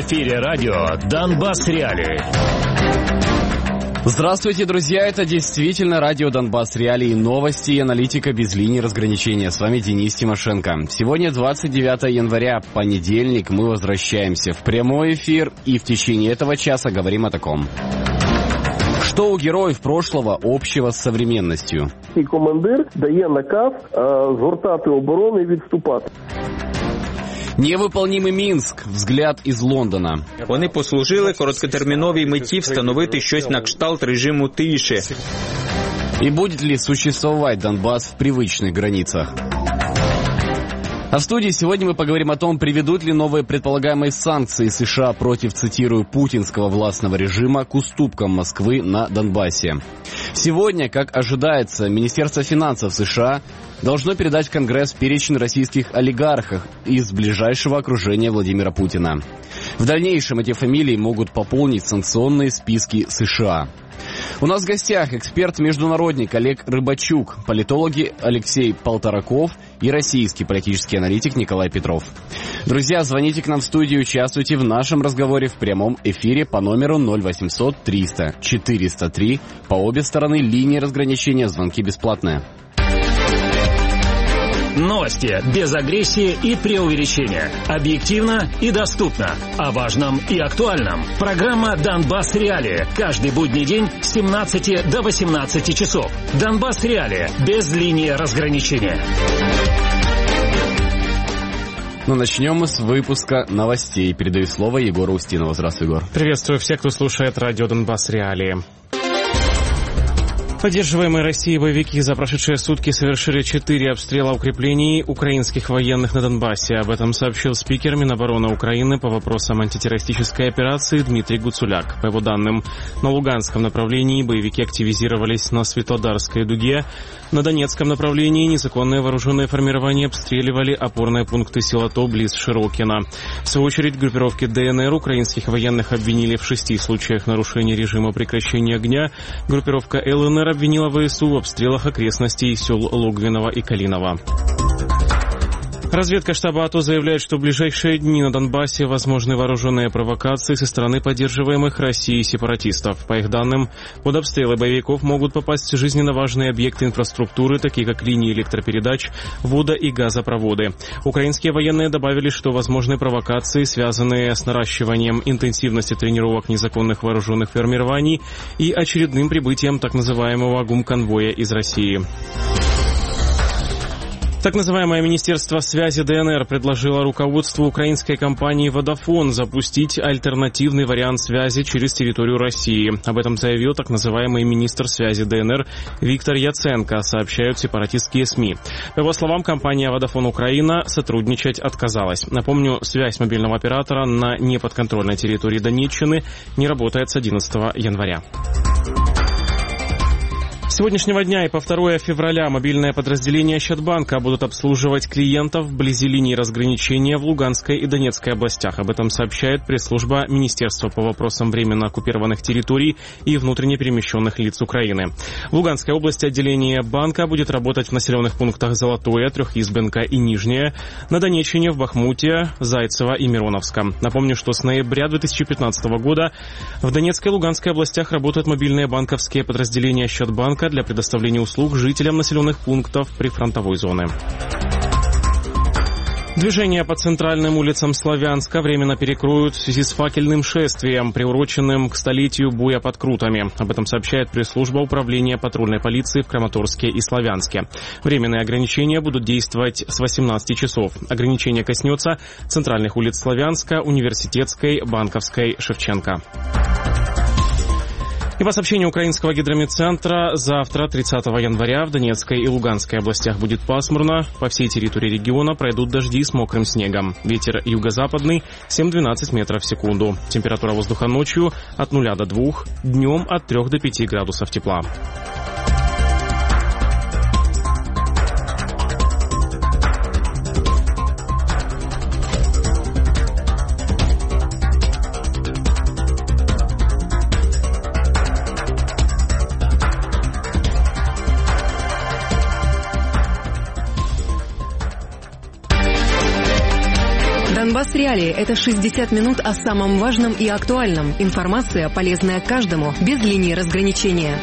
эфире радио «Донбасс Реалии». Здравствуйте, друзья! Это действительно радио «Донбасс Реалии», новости и аналитика без линии разграничения. С вами Денис Тимошенко. Сегодня 29 января, понедельник. Мы возвращаемся в прямой эфир и в течение этого часа говорим о таком. Что у героев прошлого общего с современностью? І командир дає наказ згортати оборону і відступати. Невыполнимый Мінськ. Взгляд із Лондона. Вони послужили короткотерміновій меті встановити щось на кшталт режиму тиші. И будет ли существовать Донбасс в привычных границах? А в студии сегодня мы поговорим о том, приведут ли новые предполагаемые санкции США против, цитирую, путинского властного режима к уступкам Москвы на Донбассе. Сегодня, как ожидается, Министерство финансов США должно передать в Конгресс перечень российских олигархов из ближайшего окружения Владимира Путина. В дальнейшем эти фамилии могут пополнить санкционные списки США. У нас в гостях эксперт-международник Олег Рыбачук, политологи Алексей Полтораков и российский политический аналитик Николай Петров. Друзья, звоните к нам в студию, участвуйте в нашем разговоре в прямом эфире по номеру 0800 300 403. По обе стороны линии разграничения, звонки бесплатные. Новости без агрессии и преувеличения. Объективно и доступно. О важном и актуальном. Программа «Донбасс Реалии». Каждый будний день с 17 до 18 часов. «Донбасс Реалии». Без линии разграничения. Ну, начнем мы с выпуска новостей. Передаю слово Егору Устинову. Здравствуй, Егор. Приветствую всех, кто слушает радио «Донбасс Реалии». Поддерживаемые Россией боевики за прошедшие сутки совершили 4 обстрела укреплений украинских военных на Донбассе. Об этом сообщил спикер Минобороны Украины по вопросам антитеррористической операции Дмитрий Гуцуляк. По его данным, на Луганском направлении боевики активизировались на Светлодарской дуге. На Донецком направлении незаконные вооруженные формирования обстреливали опорные пункты Силато близ Широкино. В свою очередь, группировки ДНР украинских военных обвинили в 6 случаях нарушения режима прекращения огня. Группировка ЛНР обвинила ВСУ в обстрелах окрестностей сел Логвиново и Калиново. Разведка штаба АТО заявляет, что в ближайшие дни на Донбассе возможны вооруженные провокации со стороны поддерживаемых Россией сепаратистов. По их данным, под обстрелы боевиков могут попасть жизненно важные объекты инфраструктуры, такие как линии электропередач, водо- и газопроводы. Украинские военные добавили, что возможны провокации, связанные с наращиванием интенсивности тренировок незаконных вооруженных формирований и очередным прибытием так называемого гумконвоя из России. Так называемое Министерство связи ДНР предложило руководству украинской компании «Водафон» запустить альтернативный вариант связи через территорию России. Об этом заявил так называемый министр связи ДНР Виктор Яценко, сообщают сепаратистские СМИ. По его словам, компания «Водафон Украина» сотрудничать отказалась. Напомню, связь мобильного оператора на неподконтрольной территории Донеччины не работает с 11 января. С сегодняшнего дня и по 2 февраля мобильные подразделения Ощадбанка будут обслуживать клиентов вблизи линии разграничения в Луганской и Донецкой областях. Об этом сообщает пресс-служба Министерства по вопросам временно оккупированных территорий и внутренне перемещенных лиц Украины. В Луганской области отделение банка будет работать в населенных пунктах Золотое, Трехизбенка и Нижнее, на Донеччине, в Бахмуте, Зайцево и Мироновском. Напомню, что с ноября 2015 года в Донецкой и Луганской областях работают мобильные банковские подразделения Ощадбанка для предоставления услуг жителям населенных пунктов прифронтовой зоны. Движение по центральным улицам Славянска временно перекроют в связи с факельным шествием, приуроченным к столетию боя под Крутами. Об этом сообщает пресс-служба управления патрульной полиции в Краматорске и Славянске. Временные ограничения будут действовать с 18 часов. Ограничение коснется центральных улиц Славянска, Университетской, Банковской, Шевченко. И по сообщению украинского гидрометцентра, завтра, 30 января, в Донецкой и Луганской областях будет пасмурно. По всей территории региона пройдут дожди с мокрым снегом. Ветер юго-западный 7-12 метров в секунду. Температура воздуха ночью от 0 до 2, днем от 3 до 5 градусов тепла. Донбасс Реалии – это 60 минут о самом важном и актуальном. Информация, полезная каждому, без линии разграничения.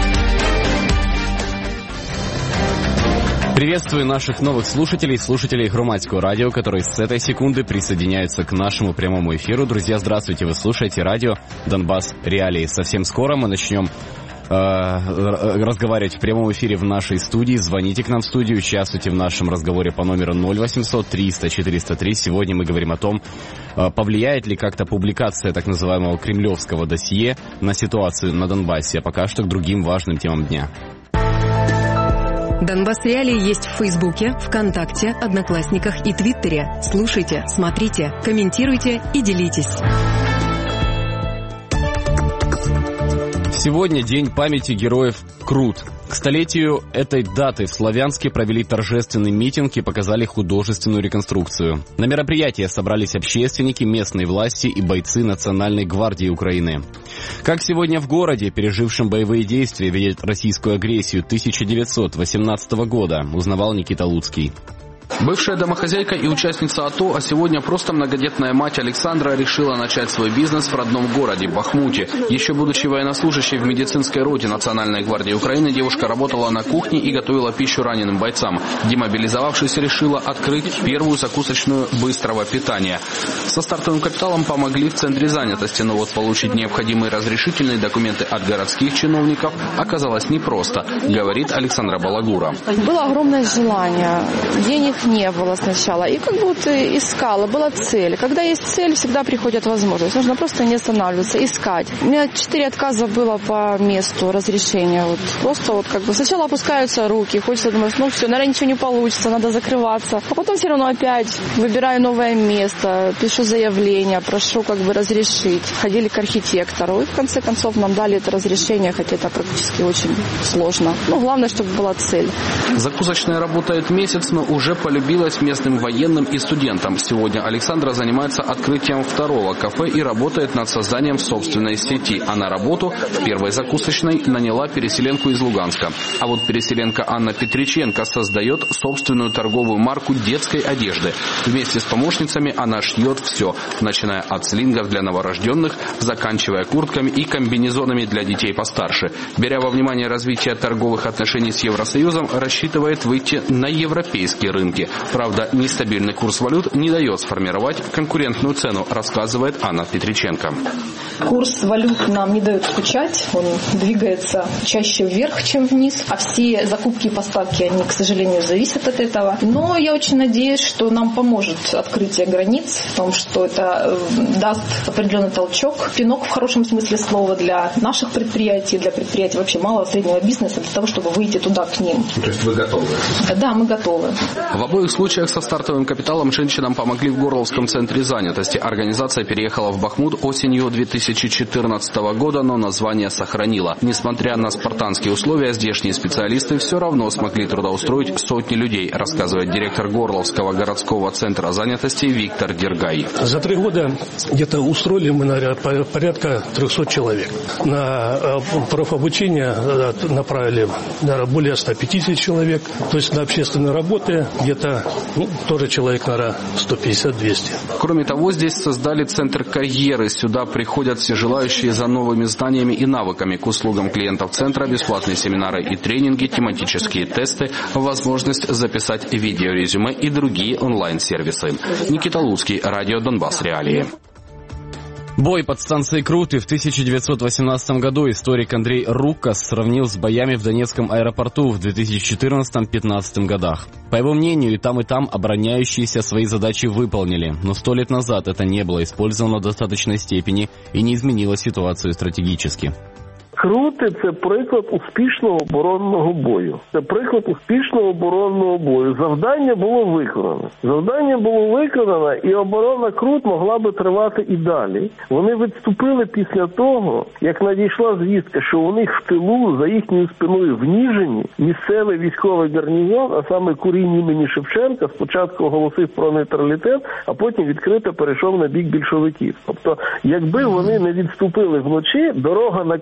Приветствую наших новых слушателей Громадского радио, которые с этой секунды присоединяются к нашему прямому эфиру. Друзья, здравствуйте, вы слушаете радио Донбасс Реалии. Совсем скоро мы начнем разговаривать в прямом эфире в нашей студии. Звоните к нам в студию, участвуйте в нашем разговоре по номеру 0800 300 403. Сегодня мы говорим о том, повлияет ли как-то публикация так называемого кремлевского досье на ситуацию на Донбассе, а пока что к другим важным темам дня. Донбасс Реалии есть в Фейсбуке, ВКонтакте, Одноклассниках и Твиттере. Слушайте, смотрите, комментируйте и делитесь. Сегодня День памяти героев Крут. К столетию этой даты в Славянске провели торжественный митинг и показали художественную реконструкцию. На мероприятие собрались общественники, местные власти и бойцы Национальной гвардии Украины. Как сегодня в городе, пережившем боевые действия, видят российскую агрессию 1918 года, узнавал Никита Луцкий. Бывшая домохозяйка и участница АТО, а сегодня просто многодетная мать Александра решила начать свой бизнес в родном городе Бахмуте. Еще будучи военнослужащей в медицинской роте Национальной гвардии Украины, девушка работала на кухне и готовила пищу раненым бойцам. Демобилизовавшись, решила открыть первую закусочную быстрого питания. Со стартовым капиталом помогли в центре занятости, но вот получить необходимые разрешительные документы от городских чиновников оказалось непросто, говорит Александра Балагура. Было огромное желание, денег не было сначала. И как будто искала, была цель. Когда есть цель, всегда приходят возможности. Нужно просто не останавливаться, искать. У меня 4 отказа было по месту разрешения. Просто сначала опускаются руки, хочется думать, все, наверное, ничего не получится, надо закрываться. А потом все равно опять выбираю новое место, пишу заявление, прошу разрешить. Ходили к архитектору. И в конце концов нам дали это разрешение, хотя это практически очень сложно. Главное, чтобы была цель. Закусочная работает месяц, но уже полюбилась местным военным и студентам. Сегодня Александра занимается открытием второго кафе и работает над созданием собственной сети. А на работу в первой закусочной наняла переселенку из Луганска. А вот переселенка Анна Петриченко создает собственную торговую марку детской одежды. Вместе с помощницами она шьет все, начиная от слингов для новорожденных, заканчивая куртками и комбинезонами для детей постарше. Беря во внимание развитие торговых отношений с Евросоюзом, рассчитывает выйти на европейские рынки. Правда, нестабильный курс валют не дает сформировать конкурентную цену, рассказывает Анна Петриченко. Курс валют нам не дает скучать, он двигается чаще вверх, чем вниз, а все закупки и поставки, они, к сожалению, зависят от этого. Но я очень надеюсь, что нам поможет открытие границ, в том, что это даст определенный толчок, пинок в хорошем смысле слова для наших предприятий, для предприятий вообще малого и среднего бизнеса, для того, чтобы выйти туда к ним. То есть вы готовы? Да, мы готовы. В обоих случаях со стартовым капиталом женщинам помогли в Горловском центре занятости. Организация переехала в Бахмут осенью 2014 года, но название сохранила. Несмотря на спартанские условия, здешние специалисты все равно смогли трудоустроить сотни людей, рассказывает директор Горловского городского центра занятости Виктор Дергай. За 3 года где-то устроили мы, наверное, порядка 300 человек. На профобучение направили, наверное, более 150 человек. То есть на общественные работы где-то тоже человек, наверное, 150-200. Кроме того, здесь создали центр карьеры. Сюда приходят все желающие за новыми знаниями и навыками. К услугам клиентов центра бесплатные семинары и тренинги, тематические тесты, возможность записать видеорезюме и другие онлайн-сервисы. Никита Луцкий, радио Донбасс Реалии. Бой под станцией Круты в 1918 году историк Андрей Руккас сравнил с боями в Донецком аэропорту в 2014-2015 годах. По его мнению, и там обороняющиеся свои задачи выполнили, но 100 лет назад это не было использовано в достаточной степени и не изменило ситуацию стратегически. Крути – це приклад успішного оборонного бою. Це приклад успішного оборонного бою. Завдання було виконано. І оборона Крут могла би тривати і далі. Вони відступили після того, як надійшла звістка, що у них в тилу, за їхньою спиною в Ніжині, місцевий військовий гарнізон, а саме Курінь імені Шевченка, спочатку оголосив про нейтралітет, а потім відкрито перейшов на бік більшовиків. Тобто, якби вони не відступили вночі, дорога на Київ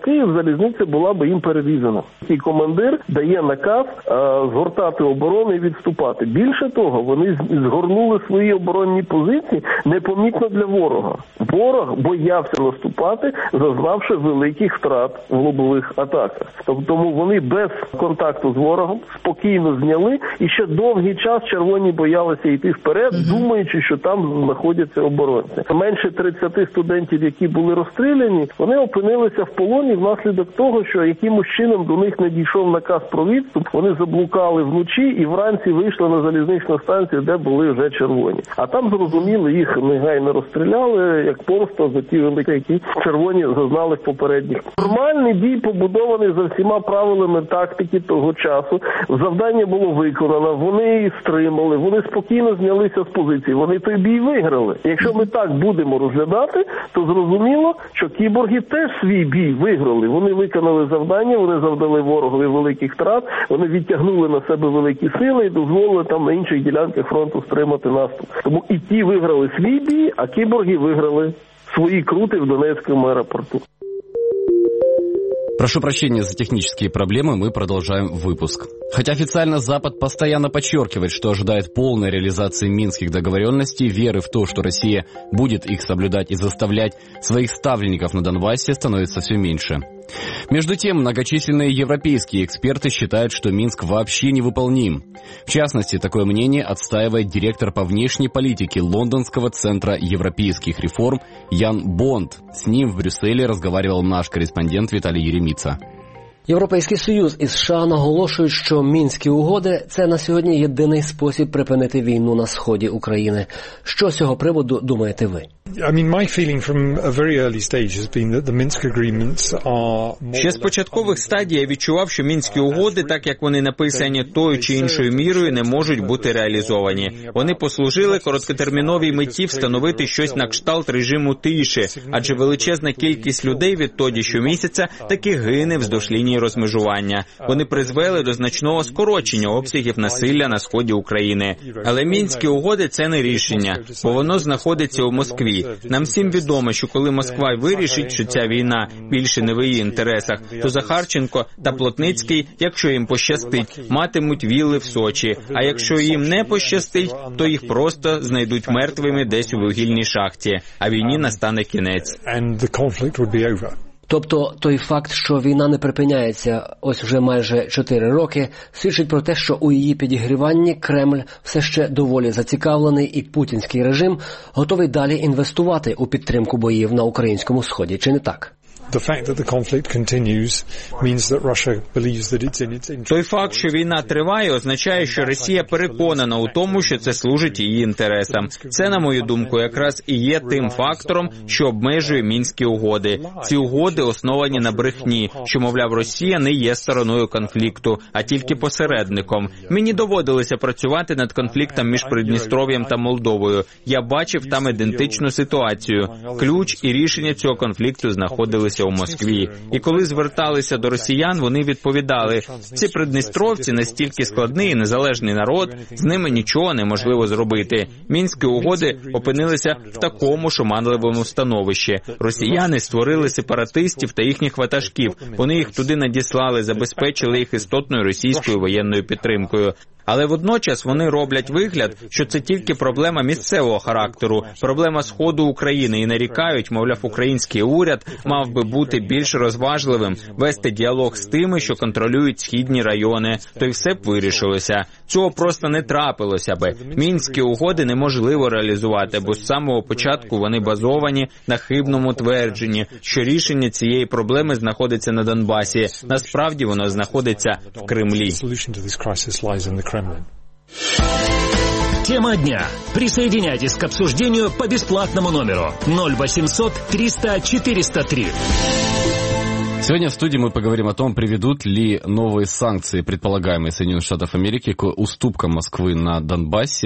залізниця була би їм перерізана. І командир дає наказ згортати оборону і відступати. Більше того, вони згорнули свої оборонні позиції непомітно для ворога. Ворог боявся наступати, зазнавши великих втрат в лобових атаках. Тому вони без контакту з ворогом спокійно зняли, і ще довгий час червоні боялися йти вперед, думаючи, що там знаходяться оборонці. Менше 30 студентів, які були розстріляні, вони опинилися в полоні внаслідок того, що якимось чином до них не дійшов наказ про відступ, вони заблукали вночі і вранці вийшли на залізничну станцію, де були вже червоні. А там, зрозуміло, їх негайно розстріляли, як помста за ті великі, які червоні зазнали в попередніх. Нормальний бій побудований за всіма правилами тактики того часу. Завдання було виконано, вони стримали, вони спокійно знялися з позиції, вони той бій виграли. Якщо ми так будемо розглядати, то зрозуміло, що кіборги теж свій бій виграли. Вони виконали завдання, вони завдали ворогові великих втрат, вони відтягнули на себе великі сили і дозволили там на інших ділянках фронту стримати наступ. Тому і ті виграли свій бій, а кіборги виграли свої крути в Донецком аэропорту. Прошу прощения за технические проблемы, мы продолжаем выпуск. Хотя официально Запад постоянно подчеркивает, что ожидает полной реализации минских договоренностей, веры в то, что Россия будет их соблюдать и заставлять своих ставленников на Донбассе, становится все меньше. Между тем, многочисленные европейские эксперты считают, что Минск вообще невыполним. В частности, такое мнение отстаивает директор по внешней политике Лондонского центра европейских реформ Ян Бонд. С ним в Брюсселе разговаривал наш корреспондент Виталий Еремица. Європейський Союз і США наголошують, що Мінські угоди – це на сьогодні єдиний спосіб припинити війну на сході України. Що з цього приводу думаєте ви? Ще з початкових стадій я відчував, що Мінські угоди, так як вони написані тою чи іншою мірою, не можуть бути реалізовані. Вони послужили короткотерміновій меті встановити щось на кшталт режиму тиші, адже величезна кількість людей відтоді щомісяця таки гине вздовж лінії розмежування. Вони призвели до значного скорочення обсягів насилля на сході України. Але Мінські угоди – це не рішення, бо воно знаходиться у Москві. Нам всім відомо, що коли Москва вирішить, що ця війна більше не в її інтересах, то Захарченко та Плотницький, якщо їм пощастить, матимуть вілли в Сочі. А якщо їм не пощастить, то їх просто знайдуть мертвими десь у вугільній шахті, а війні настане кінець. Тобто той факт, що війна не припиняється ось вже майже 4 роки, свідчить про те, що у її підігріванні Кремль все ще доволі зацікавлений і путінський режим готовий далі інвестувати у підтримку боїв на українському сході, чи не так? Той факт, що війна триває, означає, що Росія переконана у тому, що це служить її інтересам. Це, на мою думку, якраз і є тим фактором, що обмежує Мінські угоди. Ці угоди основані на брехні, що, мовляв, Росія не є стороною конфлікту, а тільки посередником. Мені доводилося працювати над конфліктом між Придністров'ям та Молдовою. Я бачив там ідентичну ситуацію. Ключ і рішення цього конфлікту знаходилися у Москві. І коли зверталися до росіян, вони відповідали: ці придністровці настільки складний і незалежний народ, з ними нічого неможливо зробити. Мінські угоди опинилися в такому ж оманливому становищі. Росіяни створили сепаратистів та їхніх ватажків. Вони їх туди надіслали, забезпечили їх істотною російською воєнною підтримкою. Але водночас вони роблять вигляд, що це тільки проблема місцевого характеру, проблема Сходу України, і нарікають, мовляв, український уряд мав би бути більш розважливим, вести діалог з тими, що контролюють східні райони, то й все б вирішилося. Цього просто не трапилося би. Мінські угоди неможливо реалізувати, бо з самого початку вони базовані на хибному твердженні, що рішення цієї проблеми знаходиться на Донбасі. Насправді воно знаходиться в Кремлі. Тема дня. Присоединяйтесь к обсуждению по бесплатному номеру 0800 300 403. Сегодня в студии мы поговорим о том, приведут ли новые санкции, предполагаемые Соединенных Штатов Америки, к уступкам Москвы на Донбассе.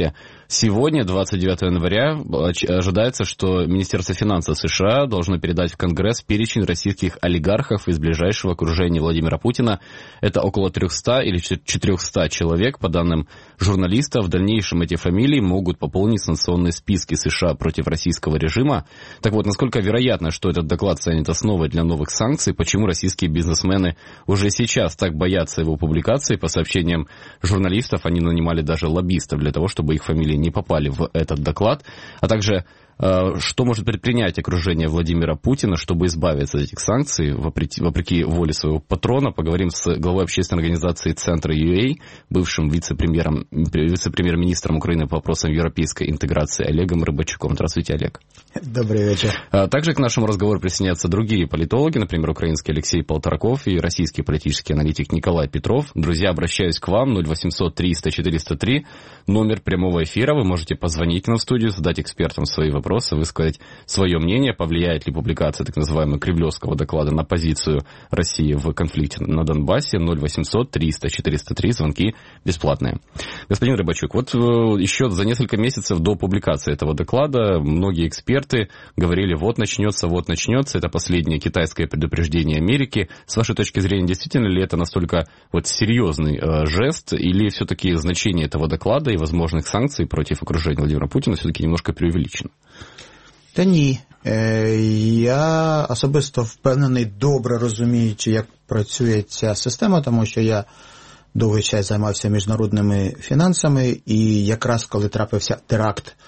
Сегодня, 29 января, ожидается, что Министерство финансов США должно передать в Конгресс перечень российских олигархов из ближайшего окружения Владимира Путина. Это около 300 или 400 человек, по данным журналистов. В дальнейшем эти фамилии могут пополнить санкционные списки США против российского режима. Так вот, насколько вероятно, что этот доклад станет основой для новых санкций? Почему российские бизнесмены уже сейчас так боятся его публикации? По сообщениям журналистов, они нанимали даже лоббистов для того, чтобы их фамилии не попали в этот доклад, а также что может предпринять окружение Владимира Путина, чтобы избавиться от этих санкций, вопреки воле своего патрона. Поговорим с главой общественной организации Центра UA, бывшим вице-премьер-министром Украины по вопросам европейской интеграции Олегом Рыбачуком. Здравствуйте, Олег. Добрый вечер. Также к нашему разговору присоединятся другие политологи, например, украинский Алексей Полтораков и российский политический аналитик Николай Петров. Друзья, обращаюсь к вам, 0800 300 403, номер прямого эфира. Вы можете позвонить нам в студию, задать экспертам свои вопросы, высказать свое мнение, повлияет ли публикация так называемого Кремлевского доклада на позицию России в конфликте на Донбассе. 0800 300 403, звонки бесплатные. Господин Рыбачук, вот еще за несколько месяцев до публикации этого доклада многие эксперты говорили, вот начнется, это последнее китайское предупреждение Америки. С вашей точки зрения, действительно ли это настолько вот серьезный жест, или все-таки значение этого доклада и возможных санкций против окружения Владимира Путина все-таки немножко преувеличено? Та ні. Я особисто впевнений, добре розуміючи, як працює ця система, тому що я довгий час займався міжнародними фінансами, і якраз коли трапився теракт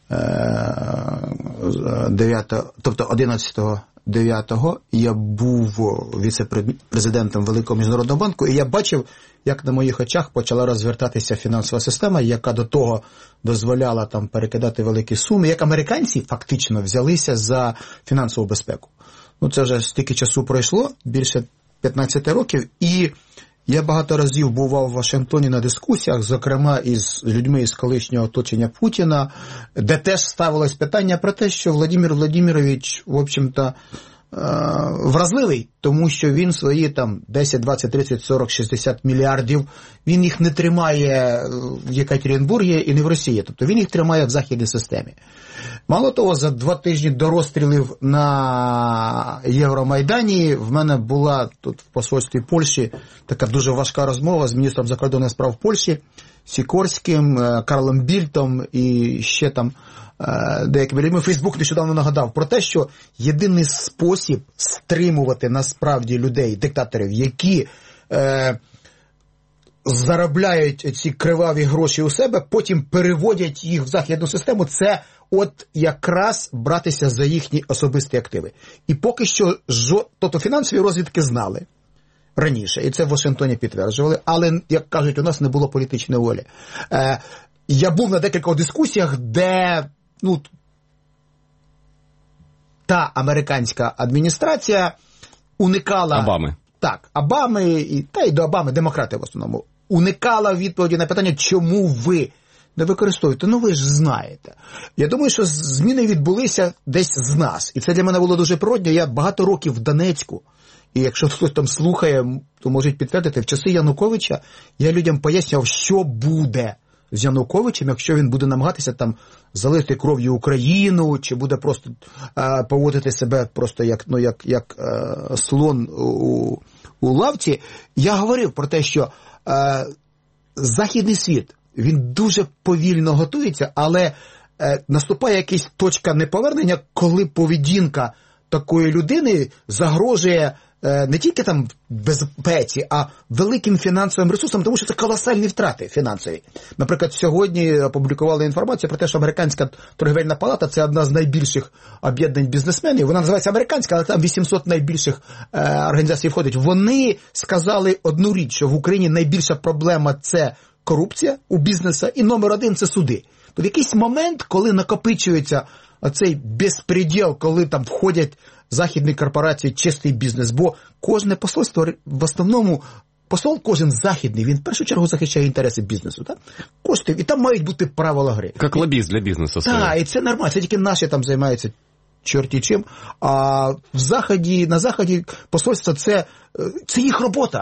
11.9, я був віце-президентом Великого міжнародного банку, і я бачив, як на моїх очах почала розвертатися фінансова система, яка до того дозволяла там перекидати великі суми, як американці фактично взялися за фінансову безпеку. Ну, це вже стільки часу пройшло, більше 15 років, і я багато разів бував в Вашингтоні на дискусіях, зокрема із людьми із колишнього оточення Путіна, де теж ставилось питання про те, що Владимир Владимирович, в общем-то, вразливий, тому що він свої там 10, 20, 30, 40, 60 мільярдів, він їх не тримає в Єкатеринбурзі і не в Росії, тобто він їх тримає в західній системі. Мало того, за 2 тижні до розстрілів на Євромайдані в мене була тут в посольстві Польщі така дуже важка розмова з міністром закордонних справ Польщі, Сікорським, Карлом Більтом і ще там деякими людьми. Фейсбук нещодавно нагадав про те, що єдиний спосіб стримувати насправді людей, диктаторів, які заробляють ці криваві гроші у себе, потім переводять їх в західну систему, це от якраз братися за їхні особисті активи. І поки що, тобто фінансові розвідки знали раніше, і це в Вашингтоні підтверджували, але, як кажуть, у нас не було політичної волі. Я був на декількох дискусіях, де та американська адміністрація уникала... Обами. Так, Обами, та й до Обами, демократи в основному, уникала відповіді на питання, чому ви не використовуєте. Ну, ви ж знаєте. Я думаю, що зміни відбулися десь з нас. І це для мене було дуже природно. Я багато років в Донецьку. І якщо хтось там слухає, то можуть підтвердити, в часи Януковича я людям пояснював, що буде з Януковичем, якщо він буде намагатися там залити кров'ю Україну, чи буде просто поводити себе просто як слон у лавці. Я говорив про те, що західний світ, він дуже повільно готується, але наступає якась точка неповернення, коли поведінка такої людини загрожує не тільки там безпеці, а великим фінансовим ресурсом, тому що це колосальні втрати фінансові. Наприклад, сьогодні опублікували інформацію про те, що Американська торгівельна палата – це одна з найбільших об'єднань бізнесменів. Вона називається Американська, але там 800 найбільших організацій входить. Вони сказали одну річ, що в Україні найбільша проблема – це корупція у бізнесу, і номер 1 – це суди. То в якийсь момент, коли накопичується оцей безпреділ, коли там входять західні корпорації, чистий бізнес, бо кожне посольство, в основному, посол кожен західний, він в першу чергу захищає інтереси бізнесу, так? Коштів, і там мають бути правила гри. Як лобіст для бізнесу. Так, і це нормально, це тільки наші там займаються чорті чим, а на Заході посольство це їх робота.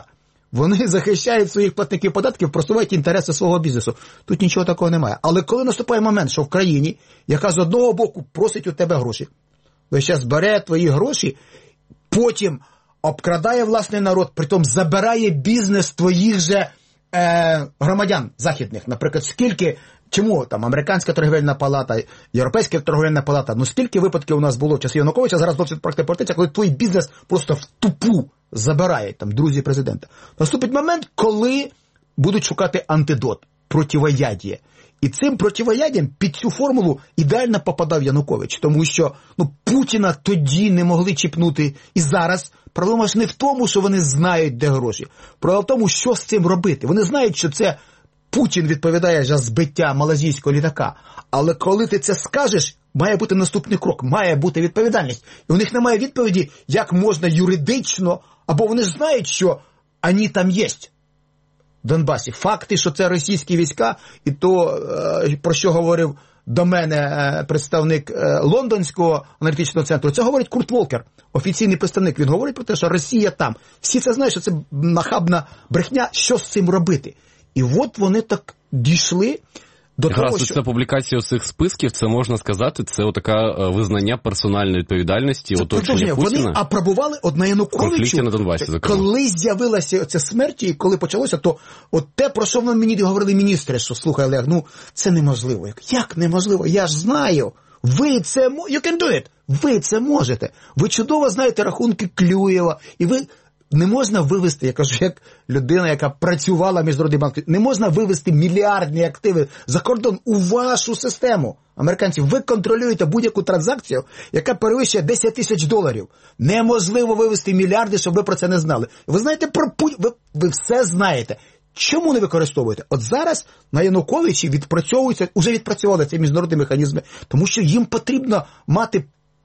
Вони захищають своїх платників податків, просувають інтереси свого бізнесу. Тут нічого такого немає. Але коли наступає момент, що в країні, яка з одного боку просить у тебе гроші, весь час бере твої гроші, потім обкрадає власний народ, притом забирає бізнес твоїх же громадян західних. Наприклад, чому там американська торгівельна палата, європейська торгівельна палата, ну скільки випадків у нас було в часи Януковича, зараз досить практика, коли твій бізнес просто в тупу забирають там друзі президента. Наступить момент, коли будуть шукати антидот, противоядіє. І цим противоядієм під цю формулу ідеально попадав Янукович, тому що Путіна тоді не могли чіпнути. І зараз проблема ж не в тому, що вони знають, де гроші. Проблема в тому, що з цим робити. Вони знають, що це Путін відповідає за збиття малазійського літака. Але коли ти це скажеш, має бути наступний крок, має бути відповідальність. І у них немає відповіді, як можна юридично, або вони ж знають, що вони там є. В Донбасі. Факти, що це російські війська, і то, про що говорив до мене представник Лондонського аналітичного центру, це говорить Курт Волкер, офіційний представник. Він говорить про те, що Росія там. Всі це знають, що це нахабна брехня, що з цим робити. І от вони так дійшли до того, що... Це публікація цих списків, це можна сказати, це отака визнання персональної відповідальності, оточення Путіна. Вони апробували одна Януковичу, на Донбасі, коли з'явилася ця смерть і коли почалося, то от те, про що мені говорили міністри, що, слухай, Олег, це неможливо. Як неможливо? Я ж знаю. Ви це you can do it. Ви це можете. Ви чудово знаєте рахунки Клюєва, і ви... Не можна вивести, я кажу, як людина, яка працювала в Міжнародній банку, не можна вивести мільярдні активи за кордон у вашу систему. Американці, ви контролюєте будь-яку транзакцію, яка перевищує $10,000. Неможливо вивести мільярди, щоб ви про це не знали. Ви знаєте про ви все знаєте. Чому не використовуєте? От зараз на Януковичі відпрацьовуються, уже відпрацювали ці міжнародні механізми, тому що їм потрібно мати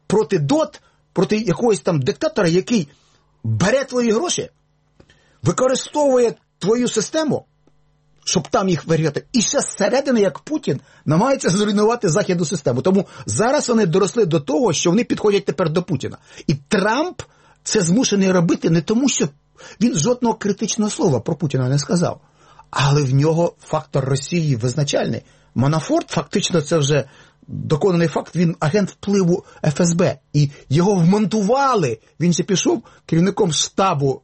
проти якогось там диктатора, який бере твої гроші, використовує твою систему, щоб там їх вирішити. І ще зсередини, як Путін, намагається зруйнувати західну систему. Тому зараз вони доросли до того, що вони підходять тепер до Путіна. І Трамп це змушений робити не тому, що він жодного критичного слова про Путіна не сказав. Але в нього фактор Росії визначальний. Манафорт, фактично, це вже доконаний факт, він агент впливу ФСБ. І його вмонтували, він ще пішов керівником штабу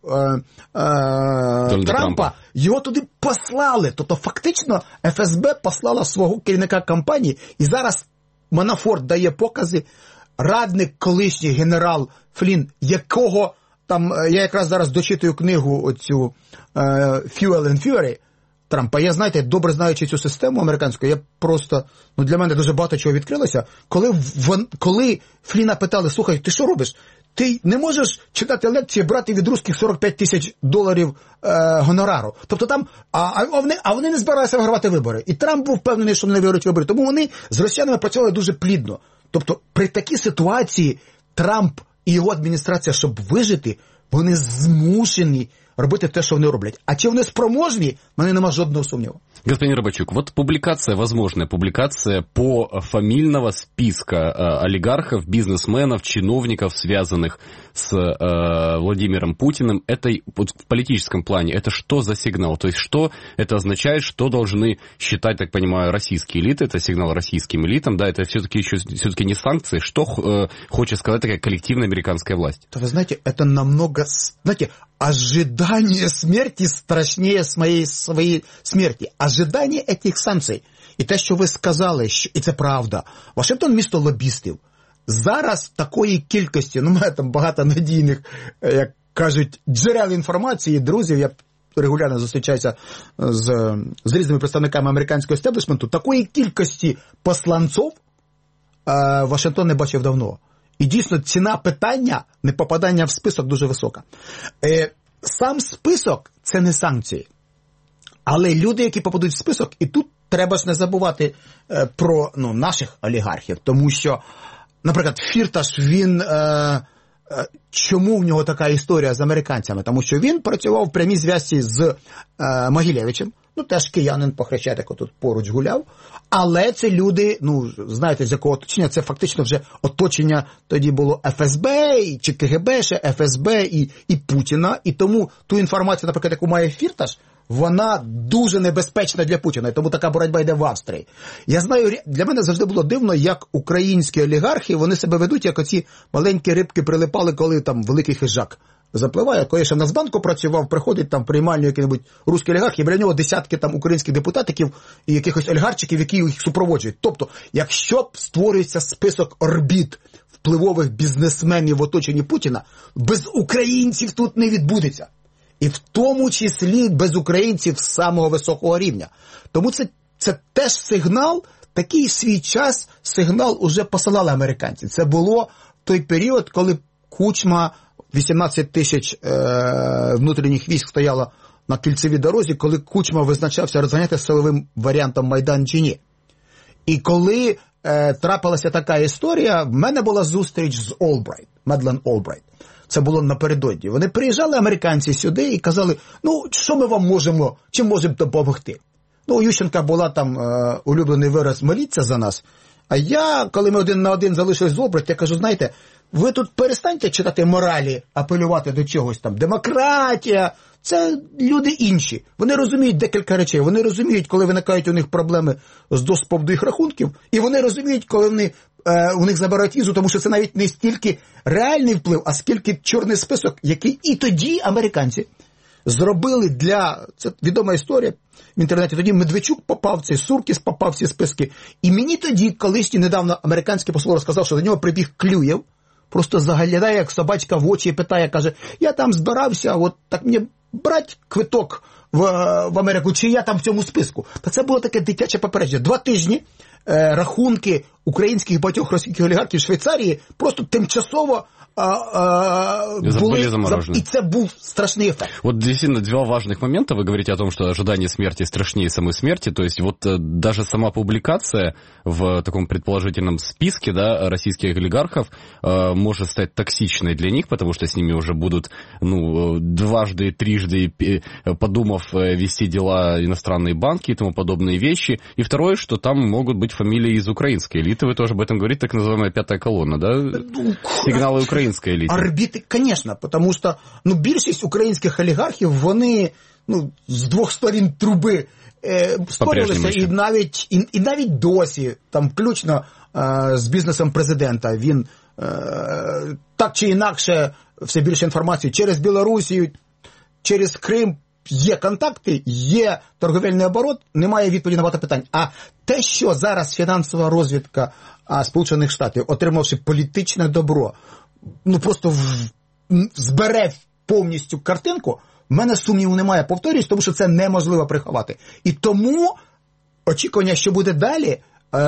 Трампа, його туди послали. Тобто фактично ФСБ послала свого керівника кампанії, і зараз Манафорт дає покази, радник колишній генерал Флін, якого там, я якраз зараз дочитую книгу оцю Fuel and Fury Трампа. Я, знаєте, добре знаючи цю систему американську, я просто, для мене дуже багато чого відкрилося. Коли Фліна питали, слухай, ти що робиш? Ти не можеш читати лекції, брати від русських $45,000 гонорару. Тобто там, а вони не збиралися вигравати вибори. І Трамп був впевнений, що вони виграють вибори. Тому вони з росіянами працювали дуже плідно. Тобто при такій ситуації Трамп і його адміністрація, щоб вижити, вони змушені робити те, що вони роблять. А чи вони спроможні, в мене нема жодного сумніву. Господин Рыбачук, вот возможная публикация пофамильного списка олигархов, бизнесменов, чиновников, связанных с Владимиром Путиным. Это в политическом плане, это что за сигнал? То есть что это означает, что должны считать, так понимаю, российские элиты, это сигнал российским элитам, да, это все-таки не санкции. Что хочет сказать такая коллективная американская власть? Вы знаете, это намного, ожидание смерти страшнее своей смерти. Ожидання этих санкцій. І те, що ви сказали, і це правда. Вашингтон – місто лобістів. Зараз такої кількості, має там багато надійних, як кажуть, джерел інформації, друзів, я регулярно зустрічаюся з різними представниками американського естеблішменту, такої кількості посланців Вашингтон не бачив давно. І дійсно ціна питання непопадання в список дуже висока. Сам список – це не санкції. Але люди, які попадуть в список, і тут треба ж не забувати про наших олігархів, тому що, наприклад, Фірташ, він чому в нього така історія з американцями? Тому що він працював в прямій зв'язці з Могилєвичем, теж киянин по Хрещатику тут поруч гуляв, але це люди, знаєте, з якого оточення, це фактично вже оточення тоді було ФСБ, чи КГБ, ще ФСБ і Путіна, і тому ту інформацію, наприклад, яку має Фірташ, вона дуже небезпечна для Путіна, і тому така боротьба йде в Австрії. Я знаю, для мене завжди було дивно, як українські олігархи, вони себе ведуть, як оці маленькі рибки прилипали, коли там великий хижак запливає. Коли я ще в Нацбанку працював, приходить там приймальню який-небудь русський олігарх, і біля нього десятки там українських депутатиків і якихось олігарчиків, які їх супроводжують. Тобто, якщо створюється список орбіт впливових бізнесменів в оточенні Путіна, без українців тут не відбудеться. І в тому числі без українців самого високого рівня. Тому це теж сигнал, такий свій час сигнал уже посилали американці. Це було той період, коли Кучма, 18 тисяч внутрішніх військ стояло на кільцевій дорозі, коли Кучма визначався розганяти силовим варіантом Майдан чи ні. І коли трапилася така історія, в мене була зустріч з Олбрайт, Медлен Олбрайт. Це було напередодні. Вони приїжджали, американці, сюди і казали, що ми вам можемо, чим можемо допомогти. У Ющенка була там улюблений вираз «моліться за нас». А я, коли ми один на один залишились з Олбрайт, я кажу, знаєте, ви тут перестаньте читати моралі, апелювати до чогось там. Демократія, це люди інші. Вони розуміють декілька речей. Вони розуміють, коли виникають у них проблеми з доступом до їх рахунків, і вони розуміють, коли у них забирають візу, тому що це навіть не стільки реальний вплив, а скільки чорний список, який і тоді американці зробили це відома історія в інтернеті, тоді Медведчук попав, цей Суркіс попав в ці списки. І мені тоді, колишній недавно американський посол розказав, що до нього прибіг Клюєв, просто заглядає, як собачка в очі і питає, каже, я там збирався, от так мені брати квиток в Америку, чи я там в цьому списку. Та це було таке дитяче попередження. 2 тижні рахунки українських багатьох російських олігархів в Швейцарії просто тимчасово были заморожены. И это был страшный эффект. Вот действительно 2 важных момента. Вы говорите о том, что ожидание смерти страшнее самой смерти. То есть вот даже сама публикация в таком предположительном списке, да, российских олигархов может стать токсичной для них, потому что с ними уже будут, дважды, трижды, подумав, вести дела иностранные банки и тому подобные вещи. И второе, что там могут быть фамилии из украинской элиты. Вы тоже об этом говорите, так называемая пятая колонна, да? Сигналы української еліти. Орбіти, звісно, тому що більшість українських олігархів, вони з 2 сторін труби створювалися, і навіть досі, там включно з бізнесом президента, він так чи інакше все більше інформації через Білорусію, через Крим, є контакти, є торговельний оборот, немає відповіді на багато питань. А те, що зараз фінансова розвідка Сполучених Штатів, отримавши політичне добро, просто збере повністю картинку, в мене сумніву немає, повторюсь, тому що це неможливо приховати. І тому очікування, що буде далі,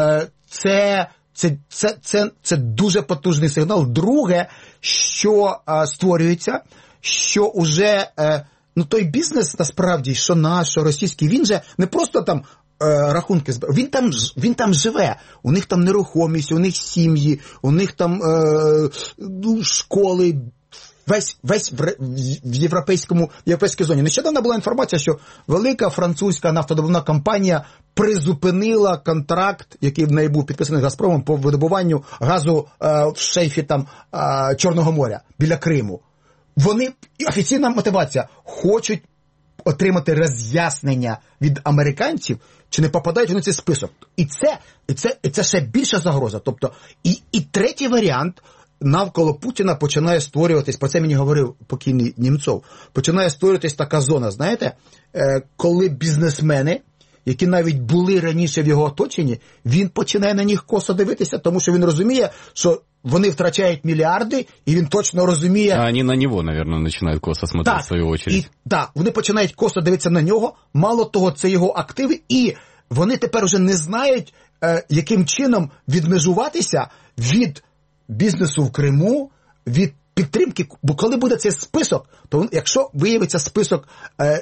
це дуже потужний сигнал. Друге, що створюється, що уже той бізнес, насправді, що наш, що російський, він же не просто там рахунки збирає, він там живе, у них там нерухомість, у них сім'ї, у них там школи, весь в європейській зоні. Нещодавно була інформація, що велика французька нафтодобувна компанія призупинила контракт, який в неї був підписаний Газпромом по видобуванню газу в шейфі там Чорного моря, біля Криму. Вони, офіційна мотивація, хочуть отримати роз'яснення від американців, чи не попадають вони в цей список. І це ще більша загроза. Тобто, і третій варіант, навколо Путіна починає створюватись, про це мені говорив покійний Німцов, починає створюватись така зона, знаєте, коли бізнесмени, які навіть були раніше в його оточенні, він починає на них косо дивитися, тому що він розуміє, що вони втрачають мільярди, і він точно розуміє... А вони на нього, мабуть, починають косо смотрети, в свою очередь. Так, вони починають косо дивитися на нього, мало того, це його активи, і вони тепер вже не знають, яким чином відмежуватися від бізнесу в Криму, від підтримки, бо коли буде цей список, то якщо виявиться список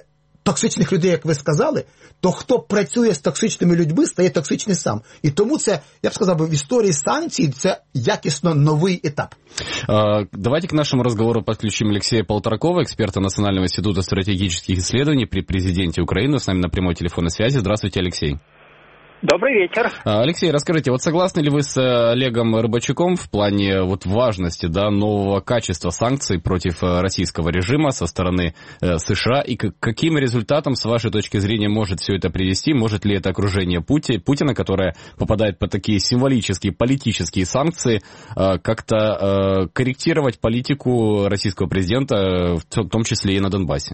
токсичних людей, як ви сказали, то хто працює з токсичними людьми, стає токсичним сам. І тому це, я б сказав, в історії санкцій це якісно новий етап. Давайте к нашему разговору подключим Алексея Полторакова, эксперта Национального института стратегических исследований при президенте Украины. С нами на прямой телефонной связи. Здравствуйте, Алексей. Добрый вечер. Алексей, расскажите, вот согласны ли вы с Олегом Рыбачуком в плане вот важности, да, нового качества санкций против российского режима со стороны США, и к каким результатам, с вашей точки зрения, может все это привести? Может ли это окружение Путина, которое попадает под такие символические политические санкции, как-то корректировать политику российского президента, в том числе и на Донбассе?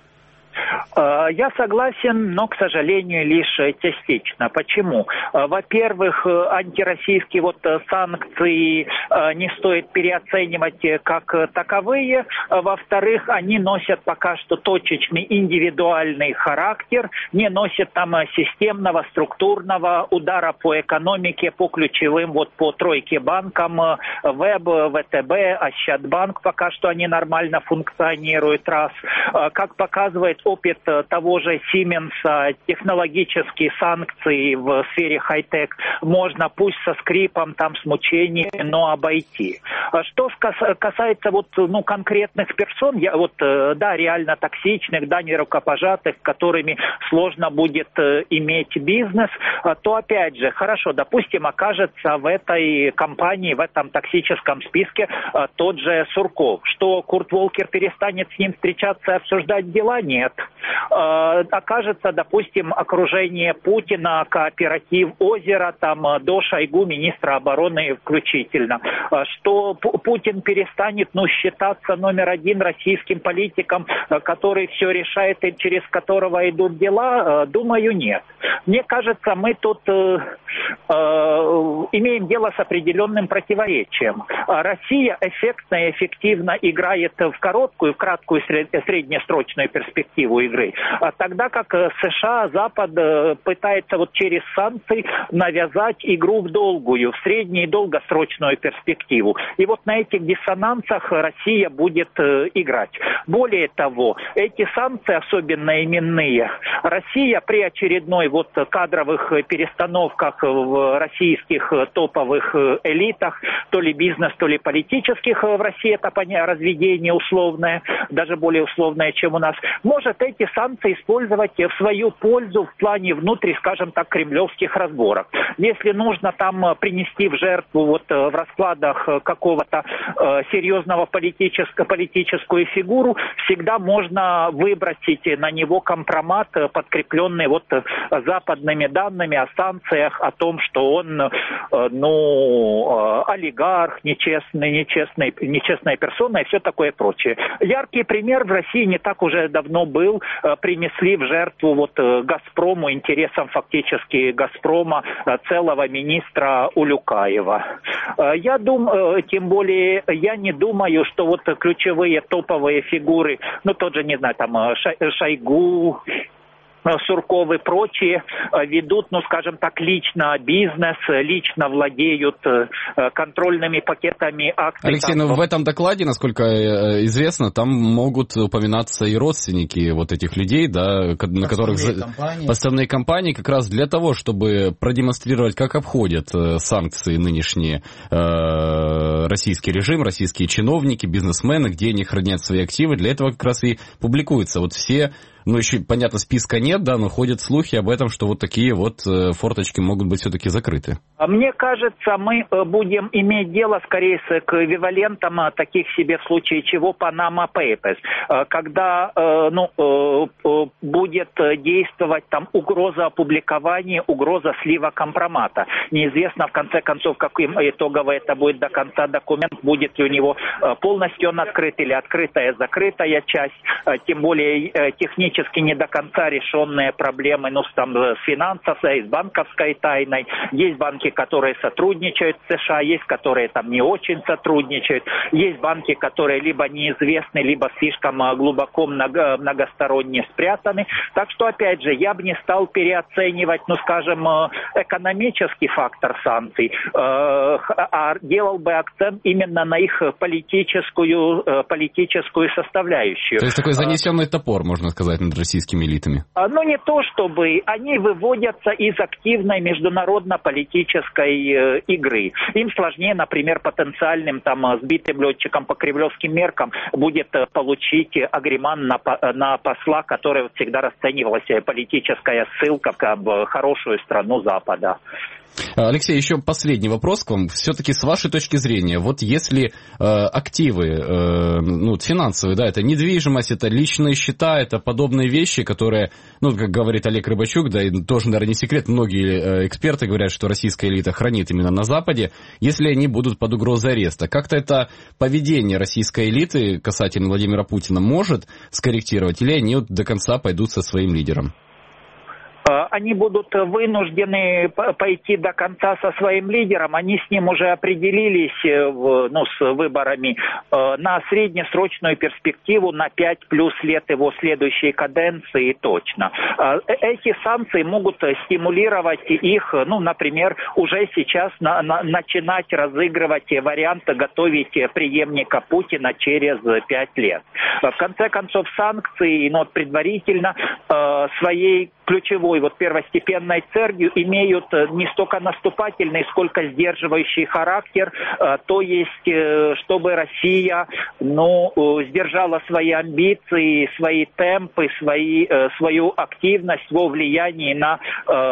Я согласен, но, к сожалению, лишь частично. Почему? Во-первых, антироссийские санкции не стоит переоценивать как таковые. Во-вторых, они носят пока что точечный индивидуальный характер, не носят там системного, структурного удара по экономике, по ключевым, по тройке банкам, ВЭБ, ВТБ, Ощадбанк, пока что они нормально функционируют, раз. Как показывает опыт того же Сименса, технологические санкции в сфере хай-тек можно пусть со скрипом, там, с мучением, но обойти. Что касается конкретных персон, реально токсичных, не рукопожатых, которыми сложно будет иметь бизнес, то опять же, хорошо, допустим, окажется в этой компании, в этом токсическом списке тот же Сурков. Что Курт Волкер перестанет с ним встречаться и обсуждать дела? Нет. Окажется, допустим, окружение Путина, кооператив Озера, там, до Шойгу, министра обороны включительно. Что Путин перестанет, считаться номер один российским политиком, который все решает и через которого идут дела? Думаю, нет. Мне кажется, мы тут имеем дело с определенным противоречием. Россия эффектно и эффективно играет в краткую среднесрочную перспективу игры, тогда как США, Запад пытается через санкции навязать игру в долгую, в среднюю и долгосрочную перспективу. И на этих диссонансах Россия будет играть. Более того, эти санкции, особенно именные, Россия при очередной кадровых перестановках в российских топовых элитах, то ли бизнес, то ли политических, в России это разведение условное, даже более условное, чем у нас, может эти санкции использовать в свою пользу в плане скажем так, кремлевских разборок. Если нужно там принести в жертву в раскладах какого-то серьезного политическую фигуру, всегда можно выбросить на него компромат, подкрепленный западными данными о санкциях, о том, что он олигарх, нечестная персона и все такое прочее. Яркий пример в России не так уже давно был. Принесли в жертву Газпрому, интересам фактически Газпрома, целого министра Улюкаева. Я думаю, тем более, я не думаю, что ключевые топовые фигуры, тот же, не знаю, там, Шойгу, Сурков и прочие ведут, скажем так, лично бизнес, лично владеют контрольными пакетами акций. Алексей, в этом докладе, насколько известно, там могут упоминаться и родственники этих людей, да, на которых поставные компании, как раз для того, чтобы продемонстрировать, как обходят санкции нынешние российский режим, российские чиновники, бизнесмены, где они хранят свои активы. Для этого как раз и публикуются все. Еще, понятно, списка нет, да, но ходят слухи об этом, что такие форточки могут быть все-таки закрыты. Мне кажется, мы будем иметь дело скорее с эквивалентом таких себе в случае чего Panama Papers, когда будет действовать там угроза опубликования, угроза слива компромата. Неизвестно, в конце концов, каким итогово это будет до конца документ, будет ли у него полностью он открыт или открытая, закрытая часть, тем более технически не до конца решенные проблемы, с финансов, с банковской тайной. Есть банки, которые сотрудничают с США, есть, которые там не очень сотрудничают. Есть банки, которые либо неизвестны, либо слишком глубоко многосторонне спрятаны. Так что, опять же, я бы не стал переоценивать, скажем, экономический фактор санкций, а делал бы акцент именно на их политическую составляющую. То есть такой занесенный топор, можно сказать. нависает над российскими элитами? Ну, не то чтобы. Они выводятся из активной международно-политической игры. Им сложнее, например, потенциальным сбитым летчикам по кремлевским меркам будет получить агриман на посла, который всегда расценивалась политическая ссылка в хорошую страну Запада. Алексей, еще последний вопрос к вам. Все-таки с вашей точки зрения, вот если активы, финансовые, да, это недвижимость, это личные счета, это подобные вещи, которые, как говорит Олег Рыбачук, да, и тоже, наверное, не секрет, многие эксперты говорят, что российская элита хранит именно на Западе, если они будут под угрозой ареста. Как-то это поведение российской элиты касательно Владимира Путина может скорректировать, или они до конца пойдут со своим лидером? Они будут вынуждены пойти до конца со своим лидером. Они с ним уже определились с выборами на среднесрочную перспективу на 5 плюс лет его следующей каденции точно. Эти санкции могут стимулировать их, например, уже сейчас начинать разыгрывать вариант готовить преемника Путина через 5 лет. В конце концов, санкции предварительно своей ключевой первостепенной целью имеют не столько наступательный, сколько сдерживающий характер, то есть, чтобы Россия, сдержала свои амбиции, свои темпы, свою активность во влиянии на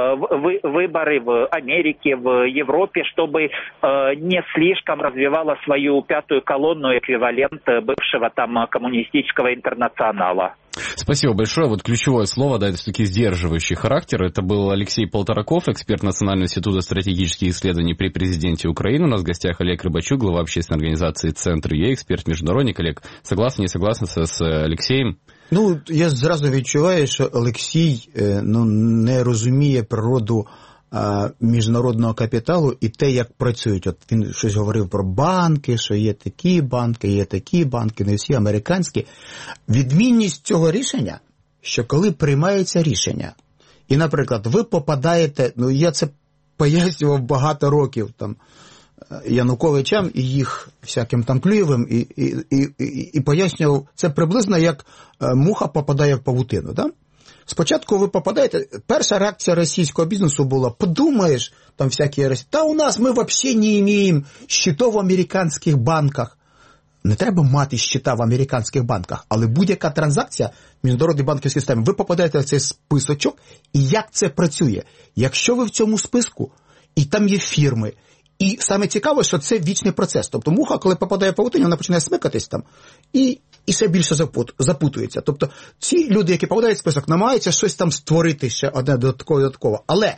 выборы в Америке, в Европе, чтобы не слишком развивала свою пятую колонну, эквивалент бывшего коммунистического интернационала. Спасибо большое. Вот ключевое слово, да, это все-таки сдерживающий характер. Это был Алексей Полтораков, эксперт Национального института стратегических исследований при президенте Украины. У нас в гостях Олег Рыбачук, глава общественной организации «Центр ЮА», эксперт-международник. Олег, согласны, не согласны с Алексеем? Я зразу відчуваю, що Олексій не розуміє природу міжнародного капіталу і те, як працюють. От він щось говорив про банки, що є такі банки, не всі американські. Відмінність цього рішення, що коли приймається рішення, і, наприклад, ви попадаєте, я це пояснював багато років Януковичам і їх всяким Клюєвим, і пояснював, це приблизно як муха попадає в павутину, да? Спочатку ви попадаєте, перша реакція російського бізнесу була, подумаєш, всякі, у нас ми взагалі не маємо счетів в американських банках. Не треба мати счета в американських банках, але будь-яка транзакція в міжнародній банківській системі, ви попадаєте в цей списочок, і як це працює? Якщо ви в цьому списку, і там є фірми, і саме цікаво, що це вічний процес. Тобто муха, коли попадає в павутину, вона починає смикатись і ще більше запутується. Тобто ці люди, які попадають в список, намагаються щось створити ще одне додатково. Але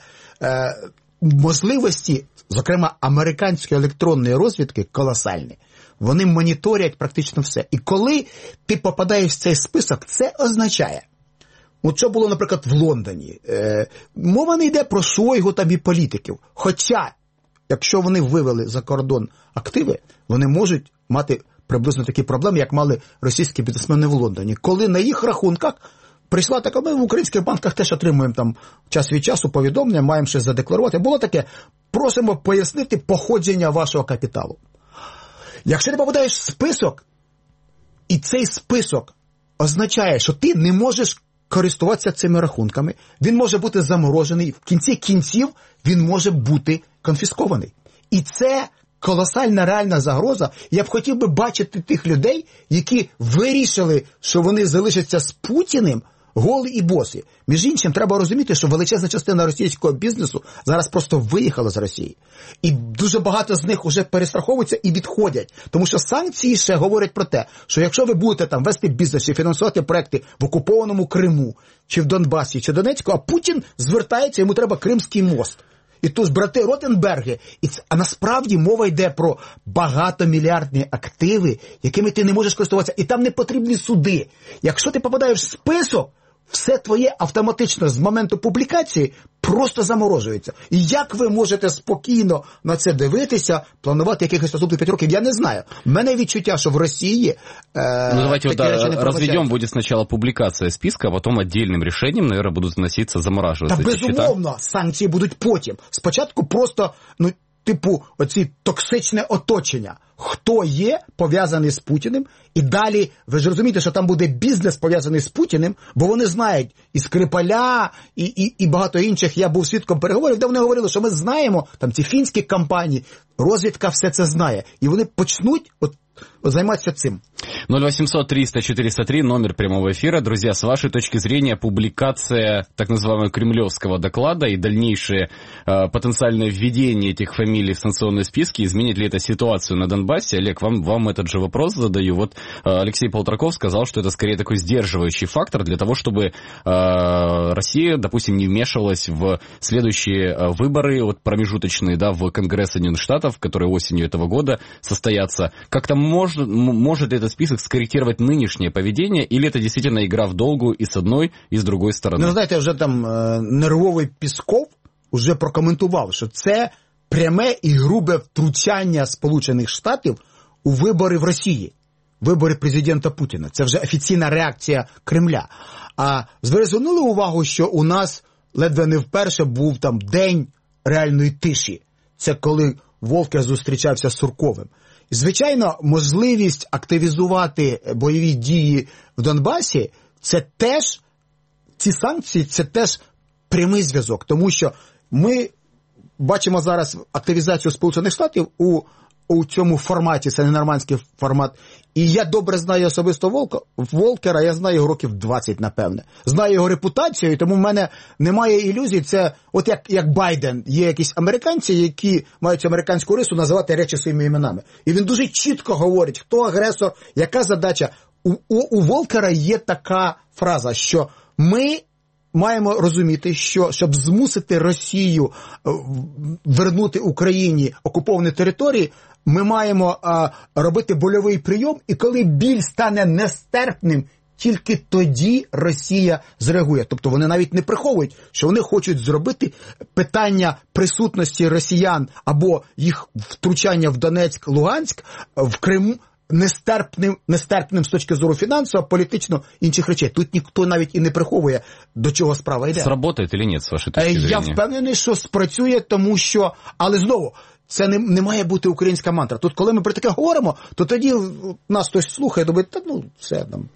можливості, зокрема, американської електронної розвідки колосальні. Вони моніторять практично все. І коли ти попадаєш в цей список, це означає, що було, наприклад, в Лондоні. Мова не йде про Шойгу і політиків. Хоча, якщо вони вивели за кордон активи, вони можуть мати приблизно такі проблеми, як мали російські бізнесмени в Лондоні. Коли на їх рахунках прийшла така, ми в українських банках теж отримуємо час від часу повідомлення, маємо щось задекларувати. Було таке, просимо пояснити походження вашого капіталу. Якщо ти попадаєш в список, і цей список означає, що ти не можеш користуватися цими рахунками, він може бути заморожений, в кінці кінців він може бути конфіскований. І це колосальна реальна загроза. Я б хотів би бачити тих людей, які вирішили, що вони залишаться з Путіним голі і босі. Між іншим, треба розуміти, що величезна частина російського бізнесу зараз просто виїхала з Росії. І дуже багато з них вже перестраховуються і відходять. Тому що санкції ще говорять про те, що якщо ви будете вести бізнес чи фінансувати проекти в окупованому Криму, чи в Донбасі, чи Донецьку, а Путін звертається, йому треба Кримський мост. І тут брати Ротенберги. А насправді мова йде про багатомільярдні активи, якими ти не можеш користуватися. І там не потрібні суди. Якщо ти попадаєш в список, все твоє автоматично з моменту публікації просто заморожується. І як ви можете спокійно на це дивитися, планувати якихось наступних 5 років, я не знаю. У мене відчуття, що в Росії... давайте разведем, будет сначала публикация списка, а потом отдельным решением, наверное, будут вноситься, замораживаться эти счета. Безумовно, санкції будуть потім. Спочатку просто, оці токсичне оточення. хто є пов'язаний з Путіним, і далі, ви ж розумієте, що там буде бізнес пов'язаний з Путіним, бо вони знають і Скрипаля, і багато інших, я був свідком переговорів, де вони говорили, що ми знаємо, там ці фінські компанії, розвідка все це знає, і вони почнуть займаться цим. 0800-300-403, номер прямого эфира. Друзья, с вашей точки зрения, публикация так называемого кремлевского доклада и дальнейшее потенциальное введение этих фамилий в санкционные списки, изменит ли это ситуацию на Донбассе? Олег, вам этот же вопрос задаю. Вот Алексей Полтораков сказал, что это скорее такой сдерживающий фактор для того, чтобы Россия, допустим, не вмешивалась в следующие выборы, вот промежуточные, да, в Конгресс Соединенных Штатов, которые осенью этого года состоятся. Как-то может ли этот список скорректировать нынешнее поведение, или это действительно игра в долгу и с одной, и с другой стороны? Ну, знаєте, вже там нервовий Пісков вже прокоментував, що це пряме і грубе втручання Сполучених Штатів у вибори в Росії, вибори президента Путіна. Це вже офіційна реакція Кремля. А ви звернули увагу, що у нас ледве не вперше був там день реальної тиші. Це коли Волкер зустрічався з Сурковим. Звичайно, можливість активізувати бойові дії в Донбасі, це теж, ці санкції, це теж прямий зв'язок. Тому що ми бачимо зараз активізацію Сполучених Штатів у цьому форматі, це не нормандський формат. І я добре знаю особисто Волкера, я знаю його років 20, напевне. Знаю його репутацію, і тому в мене немає ілюзій. Це от як Байден. Є якісь американці, які мають американську рису називати речі своїми іменами. І він дуже чітко говорить, хто агресор, яка задача. У Волкера є така фраза, що ми маємо розуміти, що щоб змусити Росію вернути Україні окуповані території, ми маємо робити больовий прийом, і коли біль стане нестерпним, тільки тоді Росія зреагує. Тобто вони навіть не приховують, що вони хочуть зробити питання присутності росіян або їх втручання в Донецьк, Луганськ, в Криму нестерпним з точки зору фінансово, політично, інших речей. Тут ніхто навіть і не приховує, до чого справа йде. Сработає чи ні, з вашої точки зору? Я впевнений, що спрацює, тому що... Але знову, це не має бути українська мантра. Тут, коли ми про таке говоримо, то тоді нас хтось слухає, думає, все там...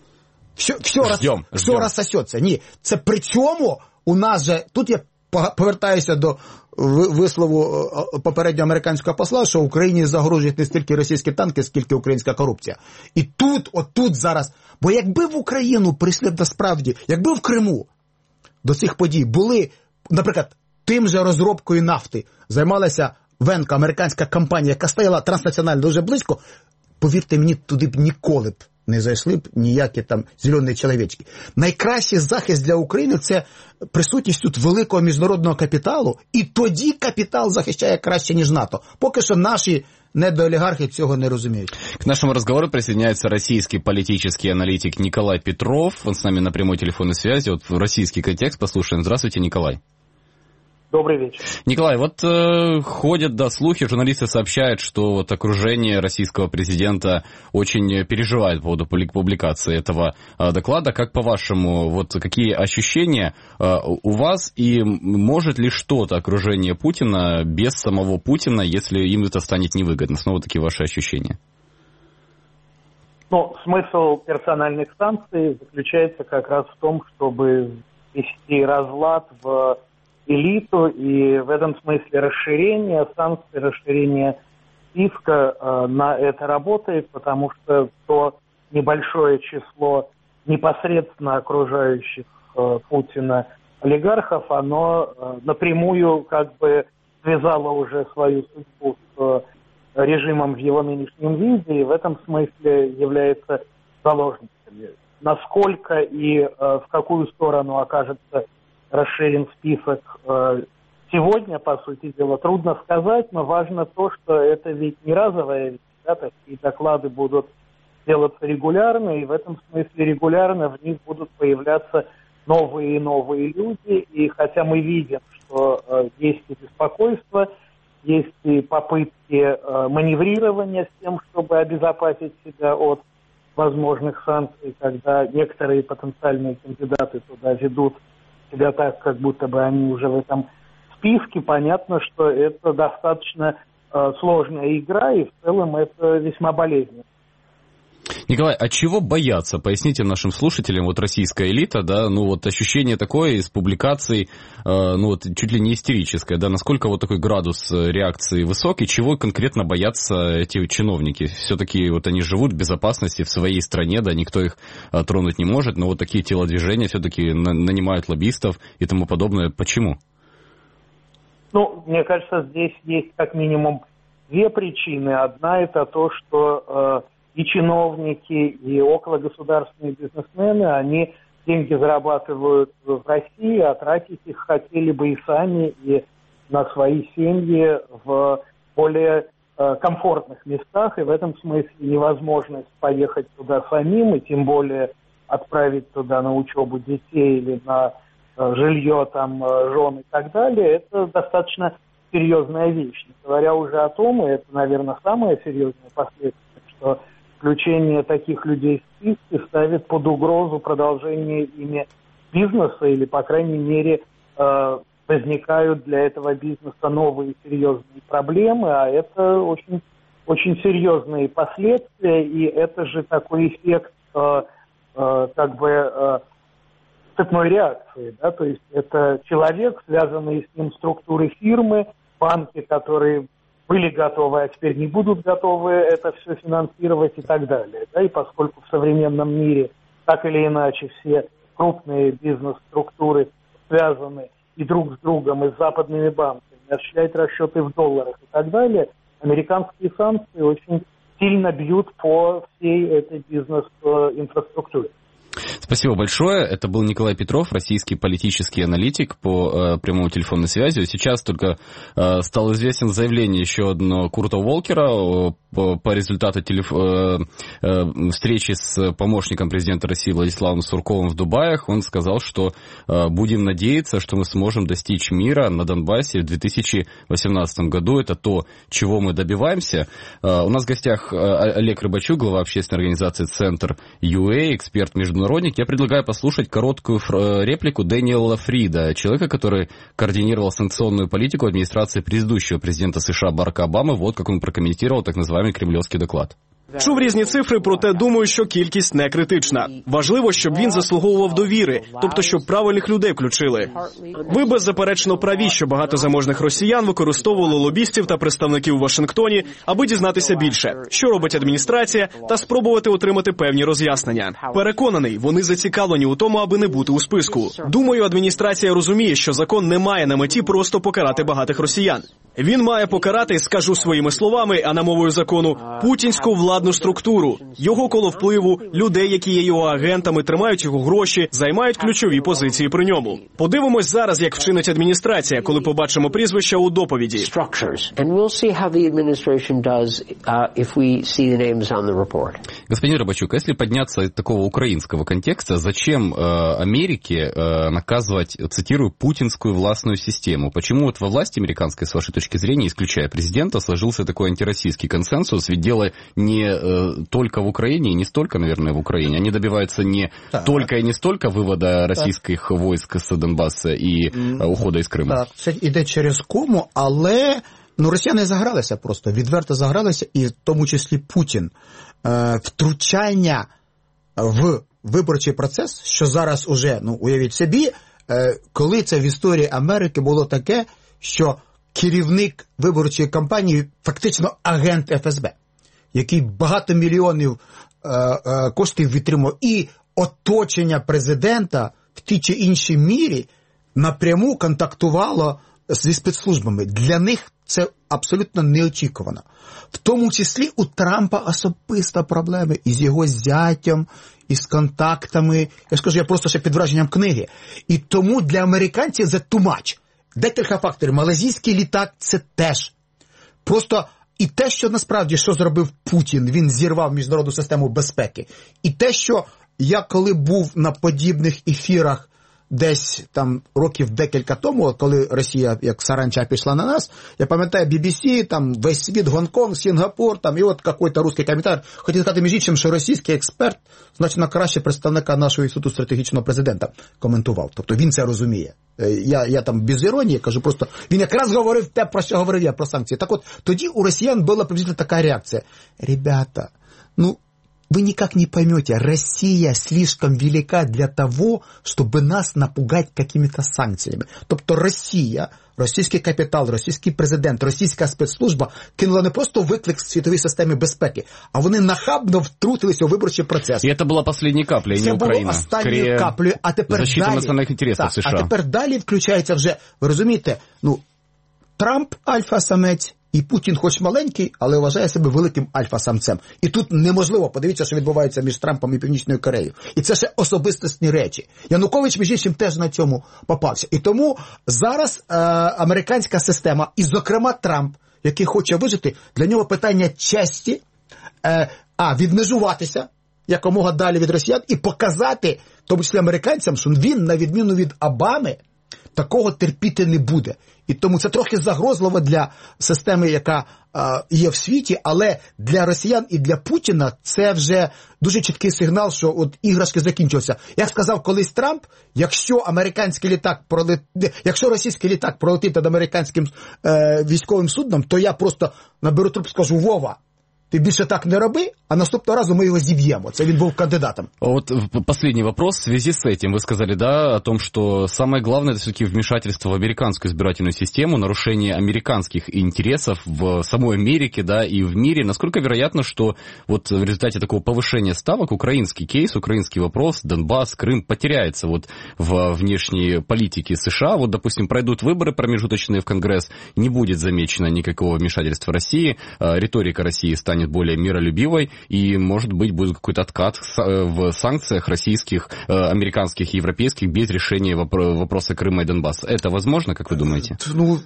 Все розсосеться. Ні, це при цьому у нас же... Тут я повертаюся до вислову попереднього американського посла, що Україні загрожують не стільки російські танки, скільки українська корупція. І отут зараз... Бо якби в Україну прийшли насправді, якби в Криму до цих подій були, наприклад, тим же розробкою нафти займалася Венка, американська компанія, яка стояла транснаціонально дуже близько, повірте мені, туди б ніколи б не зайшли б ніякі там зелені чоловічки. Найкращий захист для України – це присутність тут великого міжнародного капіталу, і тоді капітал захищає краще, ніж НАТО. Поки що наші недоолігархи цього не розуміють. К нашему разговору присоединяется российский политический аналитик Николай Петров. Он с нами на прямой телефонной связи. Вот в российский контекст послушаем. Здравствуйте, Николай. Добрый вечер. Николай, вот ходят слухи, журналисты сообщают, что вот окружение российского президента очень переживает по поводу публикации этого доклада. Как по-вашему, вот какие ощущения у вас, и может ли что-то окружение Путина без самого Путина, если им это станет невыгодно? Снова такие ваши ощущения. Смысл персональных санкций заключается как раз в том, чтобы ввести разлад в элиту, и в этом смысле расширение санкций, расширение списка на это работает, потому что то небольшое число непосредственно окружающих Путина олигархов, оно напрямую как бы связало уже свою судьбу с режимом в его нынешнем виде, и в этом смысле является заложниками. Насколько и в какую сторону окажется расширен список сегодня, по сути дела, трудно сказать, но важно то, что это ведь не разовая вещь, да, такие доклады будут делаться регулярно, и в этом смысле регулярно в них будут появляться новые и новые люди, и хотя мы видим, что есть и беспокойство, есть и попытки маневрирования с тем, чтобы обезопасить себя от возможных санкций, когда некоторые потенциальные кандидаты туда ведут себя так, как будто бы они уже в этом списке, понятно, что это достаточно сложная игра, и в целом это весьма болезненно. Николай, а чего бояться? Поясните нашим слушателям, вот российская элита, да, ну вот ощущение такое из публикаций, ну вот чуть ли не истерическое, да, насколько вот такой градус реакции высокий, чего конкретно боятся эти чиновники? Все-таки вот они живут в безопасности в своей стране, да, никто их тронуть не может, но вот такие телодвижения все-таки нанимают лоббистов и тому подобное. Почему? Ну, мне кажется, здесь есть как минимум две причины. Одна – это то, что и чиновники, и окологосударственные бизнесмены, они деньги зарабатывают в России, а тратить их хотели бы и сами, и на свои семьи в более комфортных местах. И в этом смысле невозможность поехать туда самим, и тем более отправить туда на учебу детей или на жилье, там, жен и так далее, это достаточно серьезная вещь. Не говоря уже о том, и это, наверное, самое серьезное последствие, что включение таких людей в списки ставит под угрозу продолжение ими бизнеса, или, по крайней мере, возникают для этого бизнеса новые серьезные проблемы, а это очень, очень серьезные последствия, и это же такой эффект как бы цепной реакции, да, то есть это человек, связанный с ним структуры фирмы, банки, которые были готовы, а теперь не будут готовы это все финансировать и так далее. Да? И поскольку в современном мире так или иначе все крупные бизнес-структуры связаны и друг с другом, и с западными банками, осуществляют расчеты в долларах и так далее, американские санкции очень сильно бьют по всей этой бизнес-инфраструктуре. Спасибо большое. Это был Николай Петров, российский политический аналитик по прямому телефонной связи. Сейчас только стал известен заявление еще одно Курта Волкера по результату встречи с помощником президента России Владиславом Сурковым в Дубаях. Он сказал, что будем надеяться, что мы сможем достичь мира на Донбассе в 2018 году. Это то, чего мы добиваемся. У нас в гостях Олег Рыбачук, глава общественной организации «Центр ЮА», эксперт-международник. Я предлагаю послушать короткую реплику Дэниела Фрида, человека, который координировал санкционную политику администрации предыдущего президента США Барака Обами. Вот как он прокомментировал так называемый кремлівський доклад. Чув різні цифри, проте думаю, що кількість не критична. Важливо, щоб він заслуговував довіри, тобто, щоб правильних людей включили. Ви беззаперечно праві, що багато заможних росіян використовували лобістів та представників у Вашингтоні, аби дізнатися більше, що робить адміністрація, та спробувати отримати певні роз'яснення. Переконаний, вони зацікавлені у тому, аби не бути у списку. Думаю, адміністрація розуміє, що закон не має на меті просто покарати багатих росіян. Він має покарати, скажу своїми словами, а не мовою закону, путінську владну структуру, його коло впливу, людей, які є його агентами, тримають його гроші, займають ключові позиції при ньому. Подивимось зараз, як вчинить адміністрація, коли побачимо прізвища у доповіді. Господин Рыбачук, если подняться от такого украинского контекста, зачем Америке наказывать, цитирую, путинскую властную систему? Почему вот во власти американской, с вашей точки зрения, исключая президента, сложился такой антироссийский консенсус? Ведь дело не только в Украине, и не столько, наверное, в Украине. Они добиваются не только и не столько вывода российских войск с Донбасса и ухода из Криму. Так, це йде через кому, але росіяни загралися просто, відверто загралися, і в тому числі Путін. Втручання в виборчий процес, що зараз уже, уявіть собі, коли це в історії Америки було таке, що керівник виборчої кампанії фактично агент ФСБ, який багато мільйонів коштів відтримав, і оточення президента в тій чи іншій мірі напряму контактувало зі спецслужбами. Для них це абсолютно неочікувано. В тому числі у Трампа особиста проблема із його зятям, із контактами. Я скажу, я просто ще під враженням книги. І тому для американців це too much. Декілька факторів. Малайзійський літак – це теж. Просто і те, що насправді, що зробив Путін, він зірвав міжнародну систему безпеки. І те, що я коли був на подібних ефірах десь там років декілька тому, коли Росія, як саранча, пішла на нас, я пам'ятаю, BBC, там весь світ, Гонконг, Сінгапур, там, і от якийсь русський коментар. Хотів сказати, між іншим, що російський експерт значно краще представника нашого інституту стратегічного президента коментував. Тобто він це розуміє. Я там без іронії кажу, просто він якраз говорив те, про що говорив я, про санкції. Так от, тоді у росіян була приблизно така реакція. Ребята, вы никак не поймете, Россия слишком велика для того, чтобы нас напугать какими-то санкциями. Тобто Росія, російський капітал, російський президент, російська спецслужба кинула не просто виклик світовій системі безпеки, а вони нахабно втрутилися у виборчий процес. І це була остання капля, не Україна. Це було останньою каплею, а тепер далі... США. А тепер далі включається вже, ви розумієте, Трамп альфа-самець, і Путін хоч маленький, але вважає себе великим альфа-самцем. І тут неможливо, подивіться, що відбувається між Трампом і Північною Кореєю. І це ще особистісні речі. Янукович, між іншим, теж на цьому попався. І тому зараз американська система, і зокрема Трамп, який хоче вижити, для нього питання честі, відмежуватися якомога далі від росіян і показати, в тому числі американцям, що він, на відміну від Обами, такого терпіти не буде. І тому це трохи загрозливо для системи, яка є в світі, але для росіян і для Путіна це вже дуже чіткий сигнал, що от іграшки закінчилися. Як сказав колись Трамп, якщо російський літак пролетить над американським військовим судном, то я просто наберу трубку і скажу: Вова, ты більше так не роби, а наступного разу мы его зіб'ємо. Це він був кандидатом. Вот последний вопрос в связи с этим. Вы сказали, да, о том, что самое главное это все-таки вмешательство в американскую избирательную систему, нарушение американских интересов в самой Америке, да, и в мире. Насколько вероятно, что вот в результате такого повышения ставок украинский кейс, украинский вопрос, Донбасс, Крым потеряется вот в внешней политике США? Вот, допустим, пройдут выборы промежуточные в Конгресс, не будет замечено никакого вмешательства России, риторика России станет более миролюбивой, и, может быть, будет какой-то откат в санкциях российских, американских и европейских без решения вопроса Крыма и Донбасса. Это возможно, как вы думаете?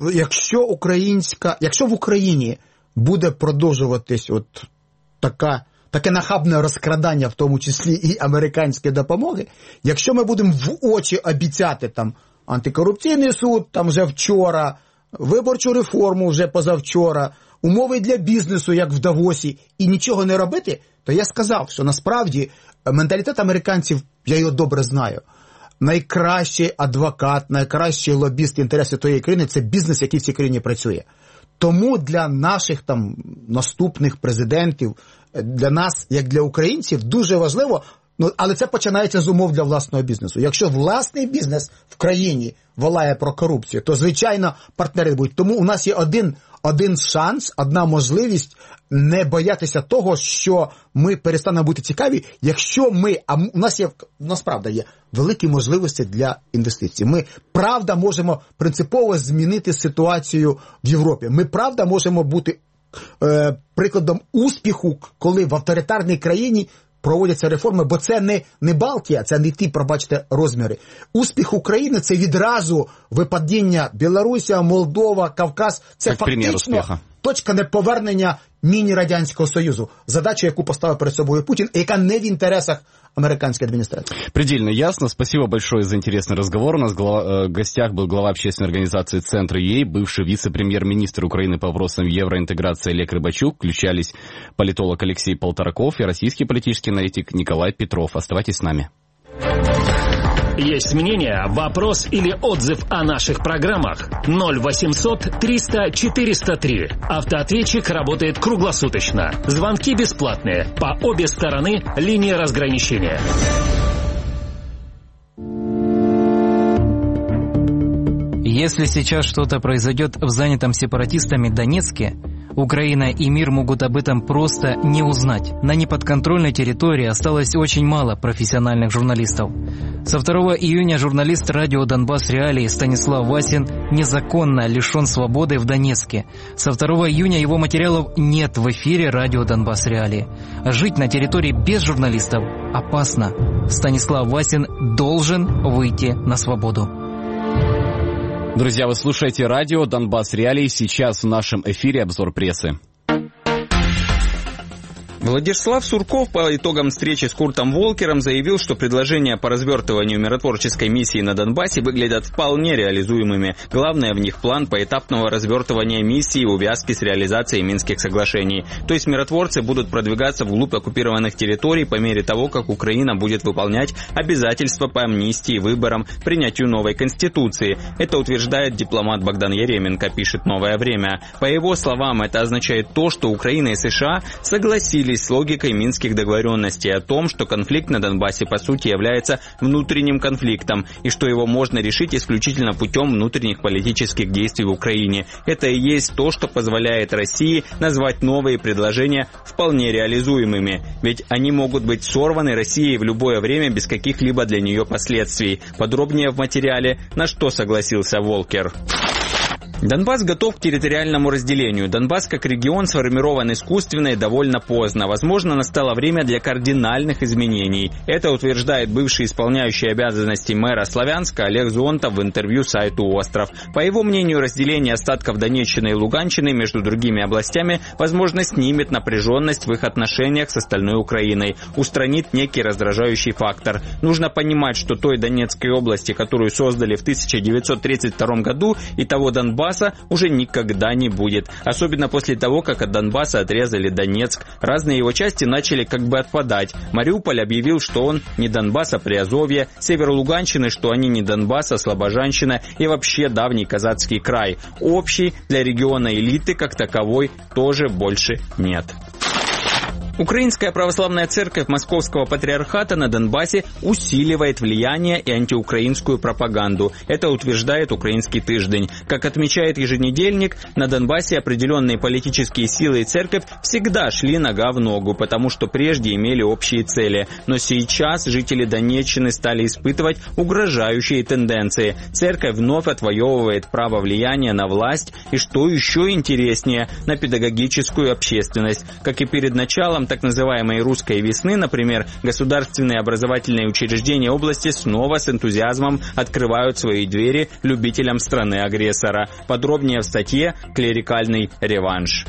Якщо в Україні буде продовжуватись таке нахабне розкрадання, в тому числі і американської допомоги, якщо ми будемо в очі обіцяти там антикорупційний суд, там вже вчора, виборчу реформу вже позавчора, умови для бізнесу, як в Давосі, і нічого не робити, то я сказав, що насправді менталітет американців, я його добре знаю. Найкращий адвокат, найкращий лобіст інтересів тієї країни – це бізнес, який в цій країні працює. Тому для наших там наступних президентів, для нас, як для українців, дуже важливо, але це починається з умов для власного бізнесу. Якщо власний бізнес в країні волає про корупцію, то, звичайно, партнери будуть. Тому у нас є один шанс, одна можливість не боятися того, що ми перестанемо бути цікаві, якщо у нас правда є великі можливості для інвестицій. Ми, правда, можемо принципово змінити ситуацію в Європі. Ми, правда, можемо бути прикладом успіху, коли в авторитарній країні проводяться реформи, бо це не Балтія, це не ті, пробачте, розміри. Успіх України – це відразу випадіння Білорусія, Молдова, Кавказ. Це фактично точка неповернення міні-Радянського Союзу. Задача, яку поставив перед собою Путін, і яка не в інтересах американской администрации. Предельно ясно. Спасибо большое за интересный разговор. У нас в гостях был глава общественной организации «Центр ЕИ», бывший вице-премьер-министр Украины по вопросам евроинтеграции Олег Рыбачук. Включались политолог Алексей Полтораков и российский политический аналитик Николай Петров. Оставайтесь с нами. Есть мнение, вопрос или отзыв о наших программах? 0800 300 403. Автоответчик работает круглосуточно. Звонки бесплатные. По обе стороны линии разграничения. Если сейчас что-то произойдет в занятом сепаратистами Донецке, Украина и мир могут об этом просто не узнать. На неподконтрольной территории осталось очень мало профессиональных журналистов. Со 2 июня журналист радио «Донбасс Реалии» Станислав Васин незаконно лишен свободы в Донецке. Со 2 июня его материалов нет в эфире радио «Донбасс Реалии». Жить на территории без журналистов опасно. Станислав Васин должен выйти на свободу. Друзья, вы слушаете радио «Донбасс Реалии». Сейчас в нашем эфире обзор прессы. Владислав Сурков по итогам встречи с Куртом Волкером заявил, что предложения по развертыванию миротворческой миссии на Донбассе выглядят вполне реализуемыми. Главное в них план поэтапного развертывания миссии и увязки с реализацией Минских соглашений. То есть миротворцы будут продвигаться вглубь оккупированных территорий по мере того, как Украина будет выполнять обязательства по амнистии, выборам, принятию новой конституции. Это утверждает дипломат Богдан Еременко, пишет «Новое время». По его словам, это означает то, что Украина и США согласились с логикой минских договоренностей о том, что конфликт на Донбассе по сути является внутренним конфликтом и что его можно решить исключительно путем внутренних политических действий в Украине. Это и есть то, что позволяет России назвать новые предложения вполне реализуемыми. Ведь они могут быть сорваны Россией в любое время без каких-либо для нее последствий. Подробнее в материале, на что согласился Волкер. Донбасс готов к территориальному разделению. Донбасс как регион сформирован искусственно и довольно поздно. Возможно, настало время для кардинальных изменений. Это утверждает бывший исполняющий обязанности мэра Славянска Олег Зонтов в интервью сайту «Остров». По его мнению, разделение остатков Донеччины и Луганщины между другими областями, возможно, снимет напряженность в их отношениях с остальной Украиной, устранит некий раздражающий фактор. Нужно понимать, что той Донецкой области, которую создали в 1932 году, и того Донбасса уже никогда не будет. Особенно после того, как от Донбасса отрезали Донецк. Разные его части начали как бы отпадать. Мариуполь объявил, что он не Донбасс, а Приазовье. Север Луганщины, что они не Донбасс, а Слобожанщина. И вообще давний Казацкий край. Общий для региона элиты как таковой тоже больше нет. Украинская православная церковь Московского патриархата на Донбассе усиливает влияние и антиукраинскую пропаганду. Это утверждает «Украинский тыждень». Как отмечает еженедельник, на Донбассе определенные политические силы и церковь всегда шли нога в ногу, потому что прежде имели общие цели. Но сейчас жители Донеччины стали испытывать угрожающие тенденции. Церковь вновь отвоевывает право влияния на власть и, что еще интереснее, на педагогическую общественность. Как и перед началом так называемой «русской весны», например, государственные образовательные учреждения области снова с энтузиазмом открывают свои двери любителям страны-агрессора. Подробнее в статье «Клерикальный реванш».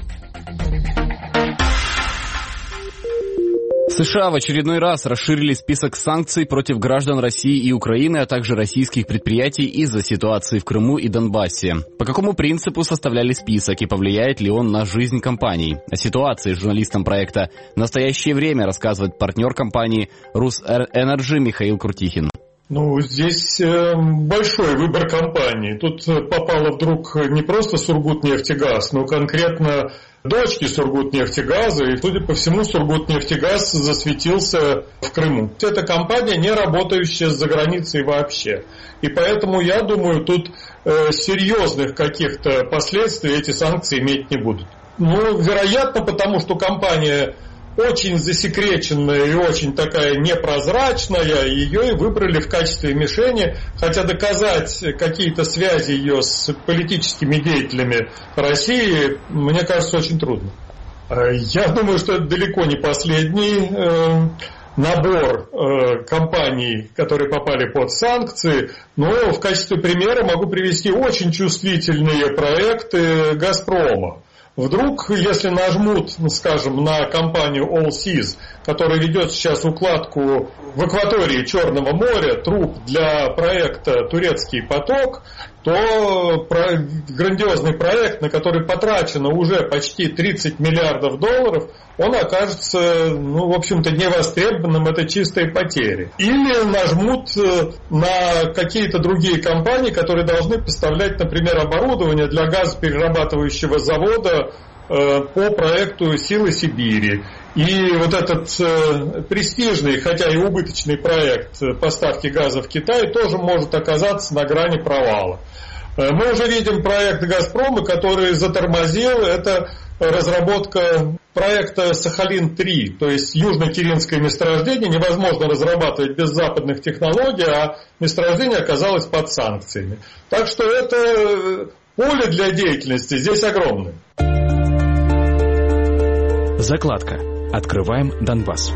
США в очередной раз расширили список санкций против граждан России и Украины, а также российских предприятий из-за ситуации в Крыму и Донбассе. По какому принципу составляли список и повлияет ли он на жизнь компаний? О ситуации журналистам проекта «Настоящее время» рассказывает партнер компании «Русэнерджи» Михаил Крутихин. Здесь большой выбор компаний. Тут попало вдруг не просто Сургутнефтегаз, но конкретно дочки Сургутнефтегаза, и, судя по всему, Сургутнефтегаз засветился в Крыму. Это компания, не работающая за границей вообще. И поэтому, я думаю, тут серьезных каких-то последствий эти санкции иметь не будут. Вероятно, потому что компания очень засекреченная и очень такая непрозрачная, ее и выбрали в качестве мишени, хотя доказать какие-то связи ее с политическими деятелями России, мне кажется, очень трудно. Я думаю, что это далеко не последний набор компаний, которые попали под санкции, но в качестве примера могу привести очень чувствительные проекты «Газпрома». Вдруг, если нажмут, скажем, на компанию Allseas, которая ведет сейчас укладку в акватории Черного моря, труб для проекта «Турецкий поток», то грандиозный проект, на который потрачено уже почти 30 миллиардов долларов, он окажется, в общем-то, невостребованным, это чистые потери. Или нажмут на какие-то другие компании, которые должны поставлять, например, оборудование для газоперерабатывающего завода по проекту «Силы Сибири». И вот этот престижный, хотя и убыточный проект поставки газа в Китай тоже может оказаться на грани провала. Мы уже видим проект «Газпрома», который затормозил. Это разработка проекта «Сахалин-3», то есть южно-киринское месторождение невозможно разрабатывать без западных технологий, а месторождение оказалось под санкциями. Так что это поле для деятельности здесь огромное. Закладка. Откриваємо Донбас.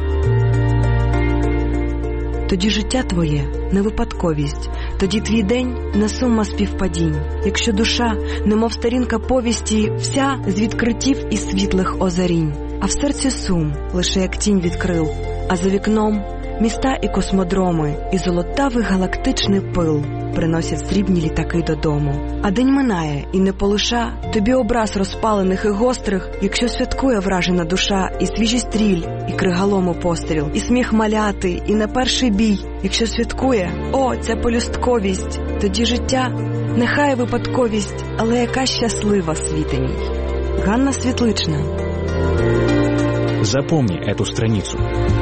Тоді життя твоє не випадковість, тоді твій день не сума співпадінь. Якщо душа, немов сторінка повісті, вся з відкриттів і світлих озарінь. а в серці сум, лише як тінь від крил, а за вікном міста і космодроми, і золотавий галактичний пил приносять срібні літаки додому. А день минає, і не полиша тобі образ розпалених і гострих, якщо святкує вражена душа, і свіжий стріль, і кригалому постріл, і сміх маляти, і на перший бій, якщо святкує, о, ця полюстковість, тоді життя, нехай випадковість, але яка щаслива світе мій. Ганна Світлична. Запомни эту страницу.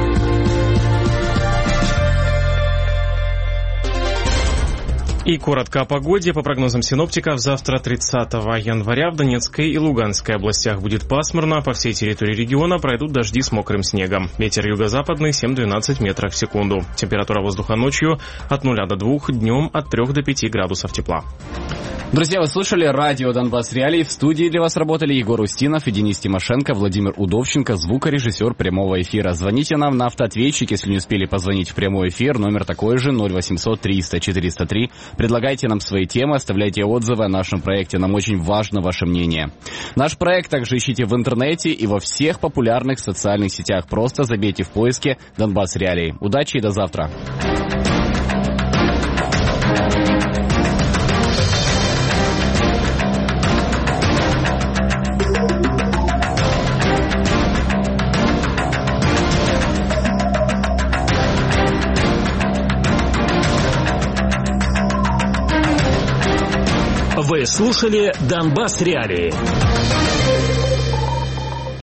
И коротко о погоде. По прогнозам синоптиков, завтра, 30 января, в Донецкой и Луганской областях будет пасмурно. По всей территории региона пройдут дожди с мокрым снегом. Ветер юго-западный 7-12 метров в секунду. Температура воздуха ночью от 0 до 2, днем от 3 до 5 градусов тепла. Друзья, вы слушали радио «Донбасс Реалии». В студии для вас работали Егор Устинов и Денис Тимошенко, Владимир Удовченко, звукорежиссер прямого эфира. Звоните нам на автоответчик, если не успели позвонить в прямой эфир. Номер такой же, 0800 300 403. Предлагайте нам свои темы, оставляйте отзывы о нашем проекте. Нам очень важно ваше мнение. Наш проект также ищите в интернете и во всех популярных социальных сетях. Просто забейте в поиске «Донбасс Реалии». Удачи и до завтра. Вы слушали «Донбасс Реалии».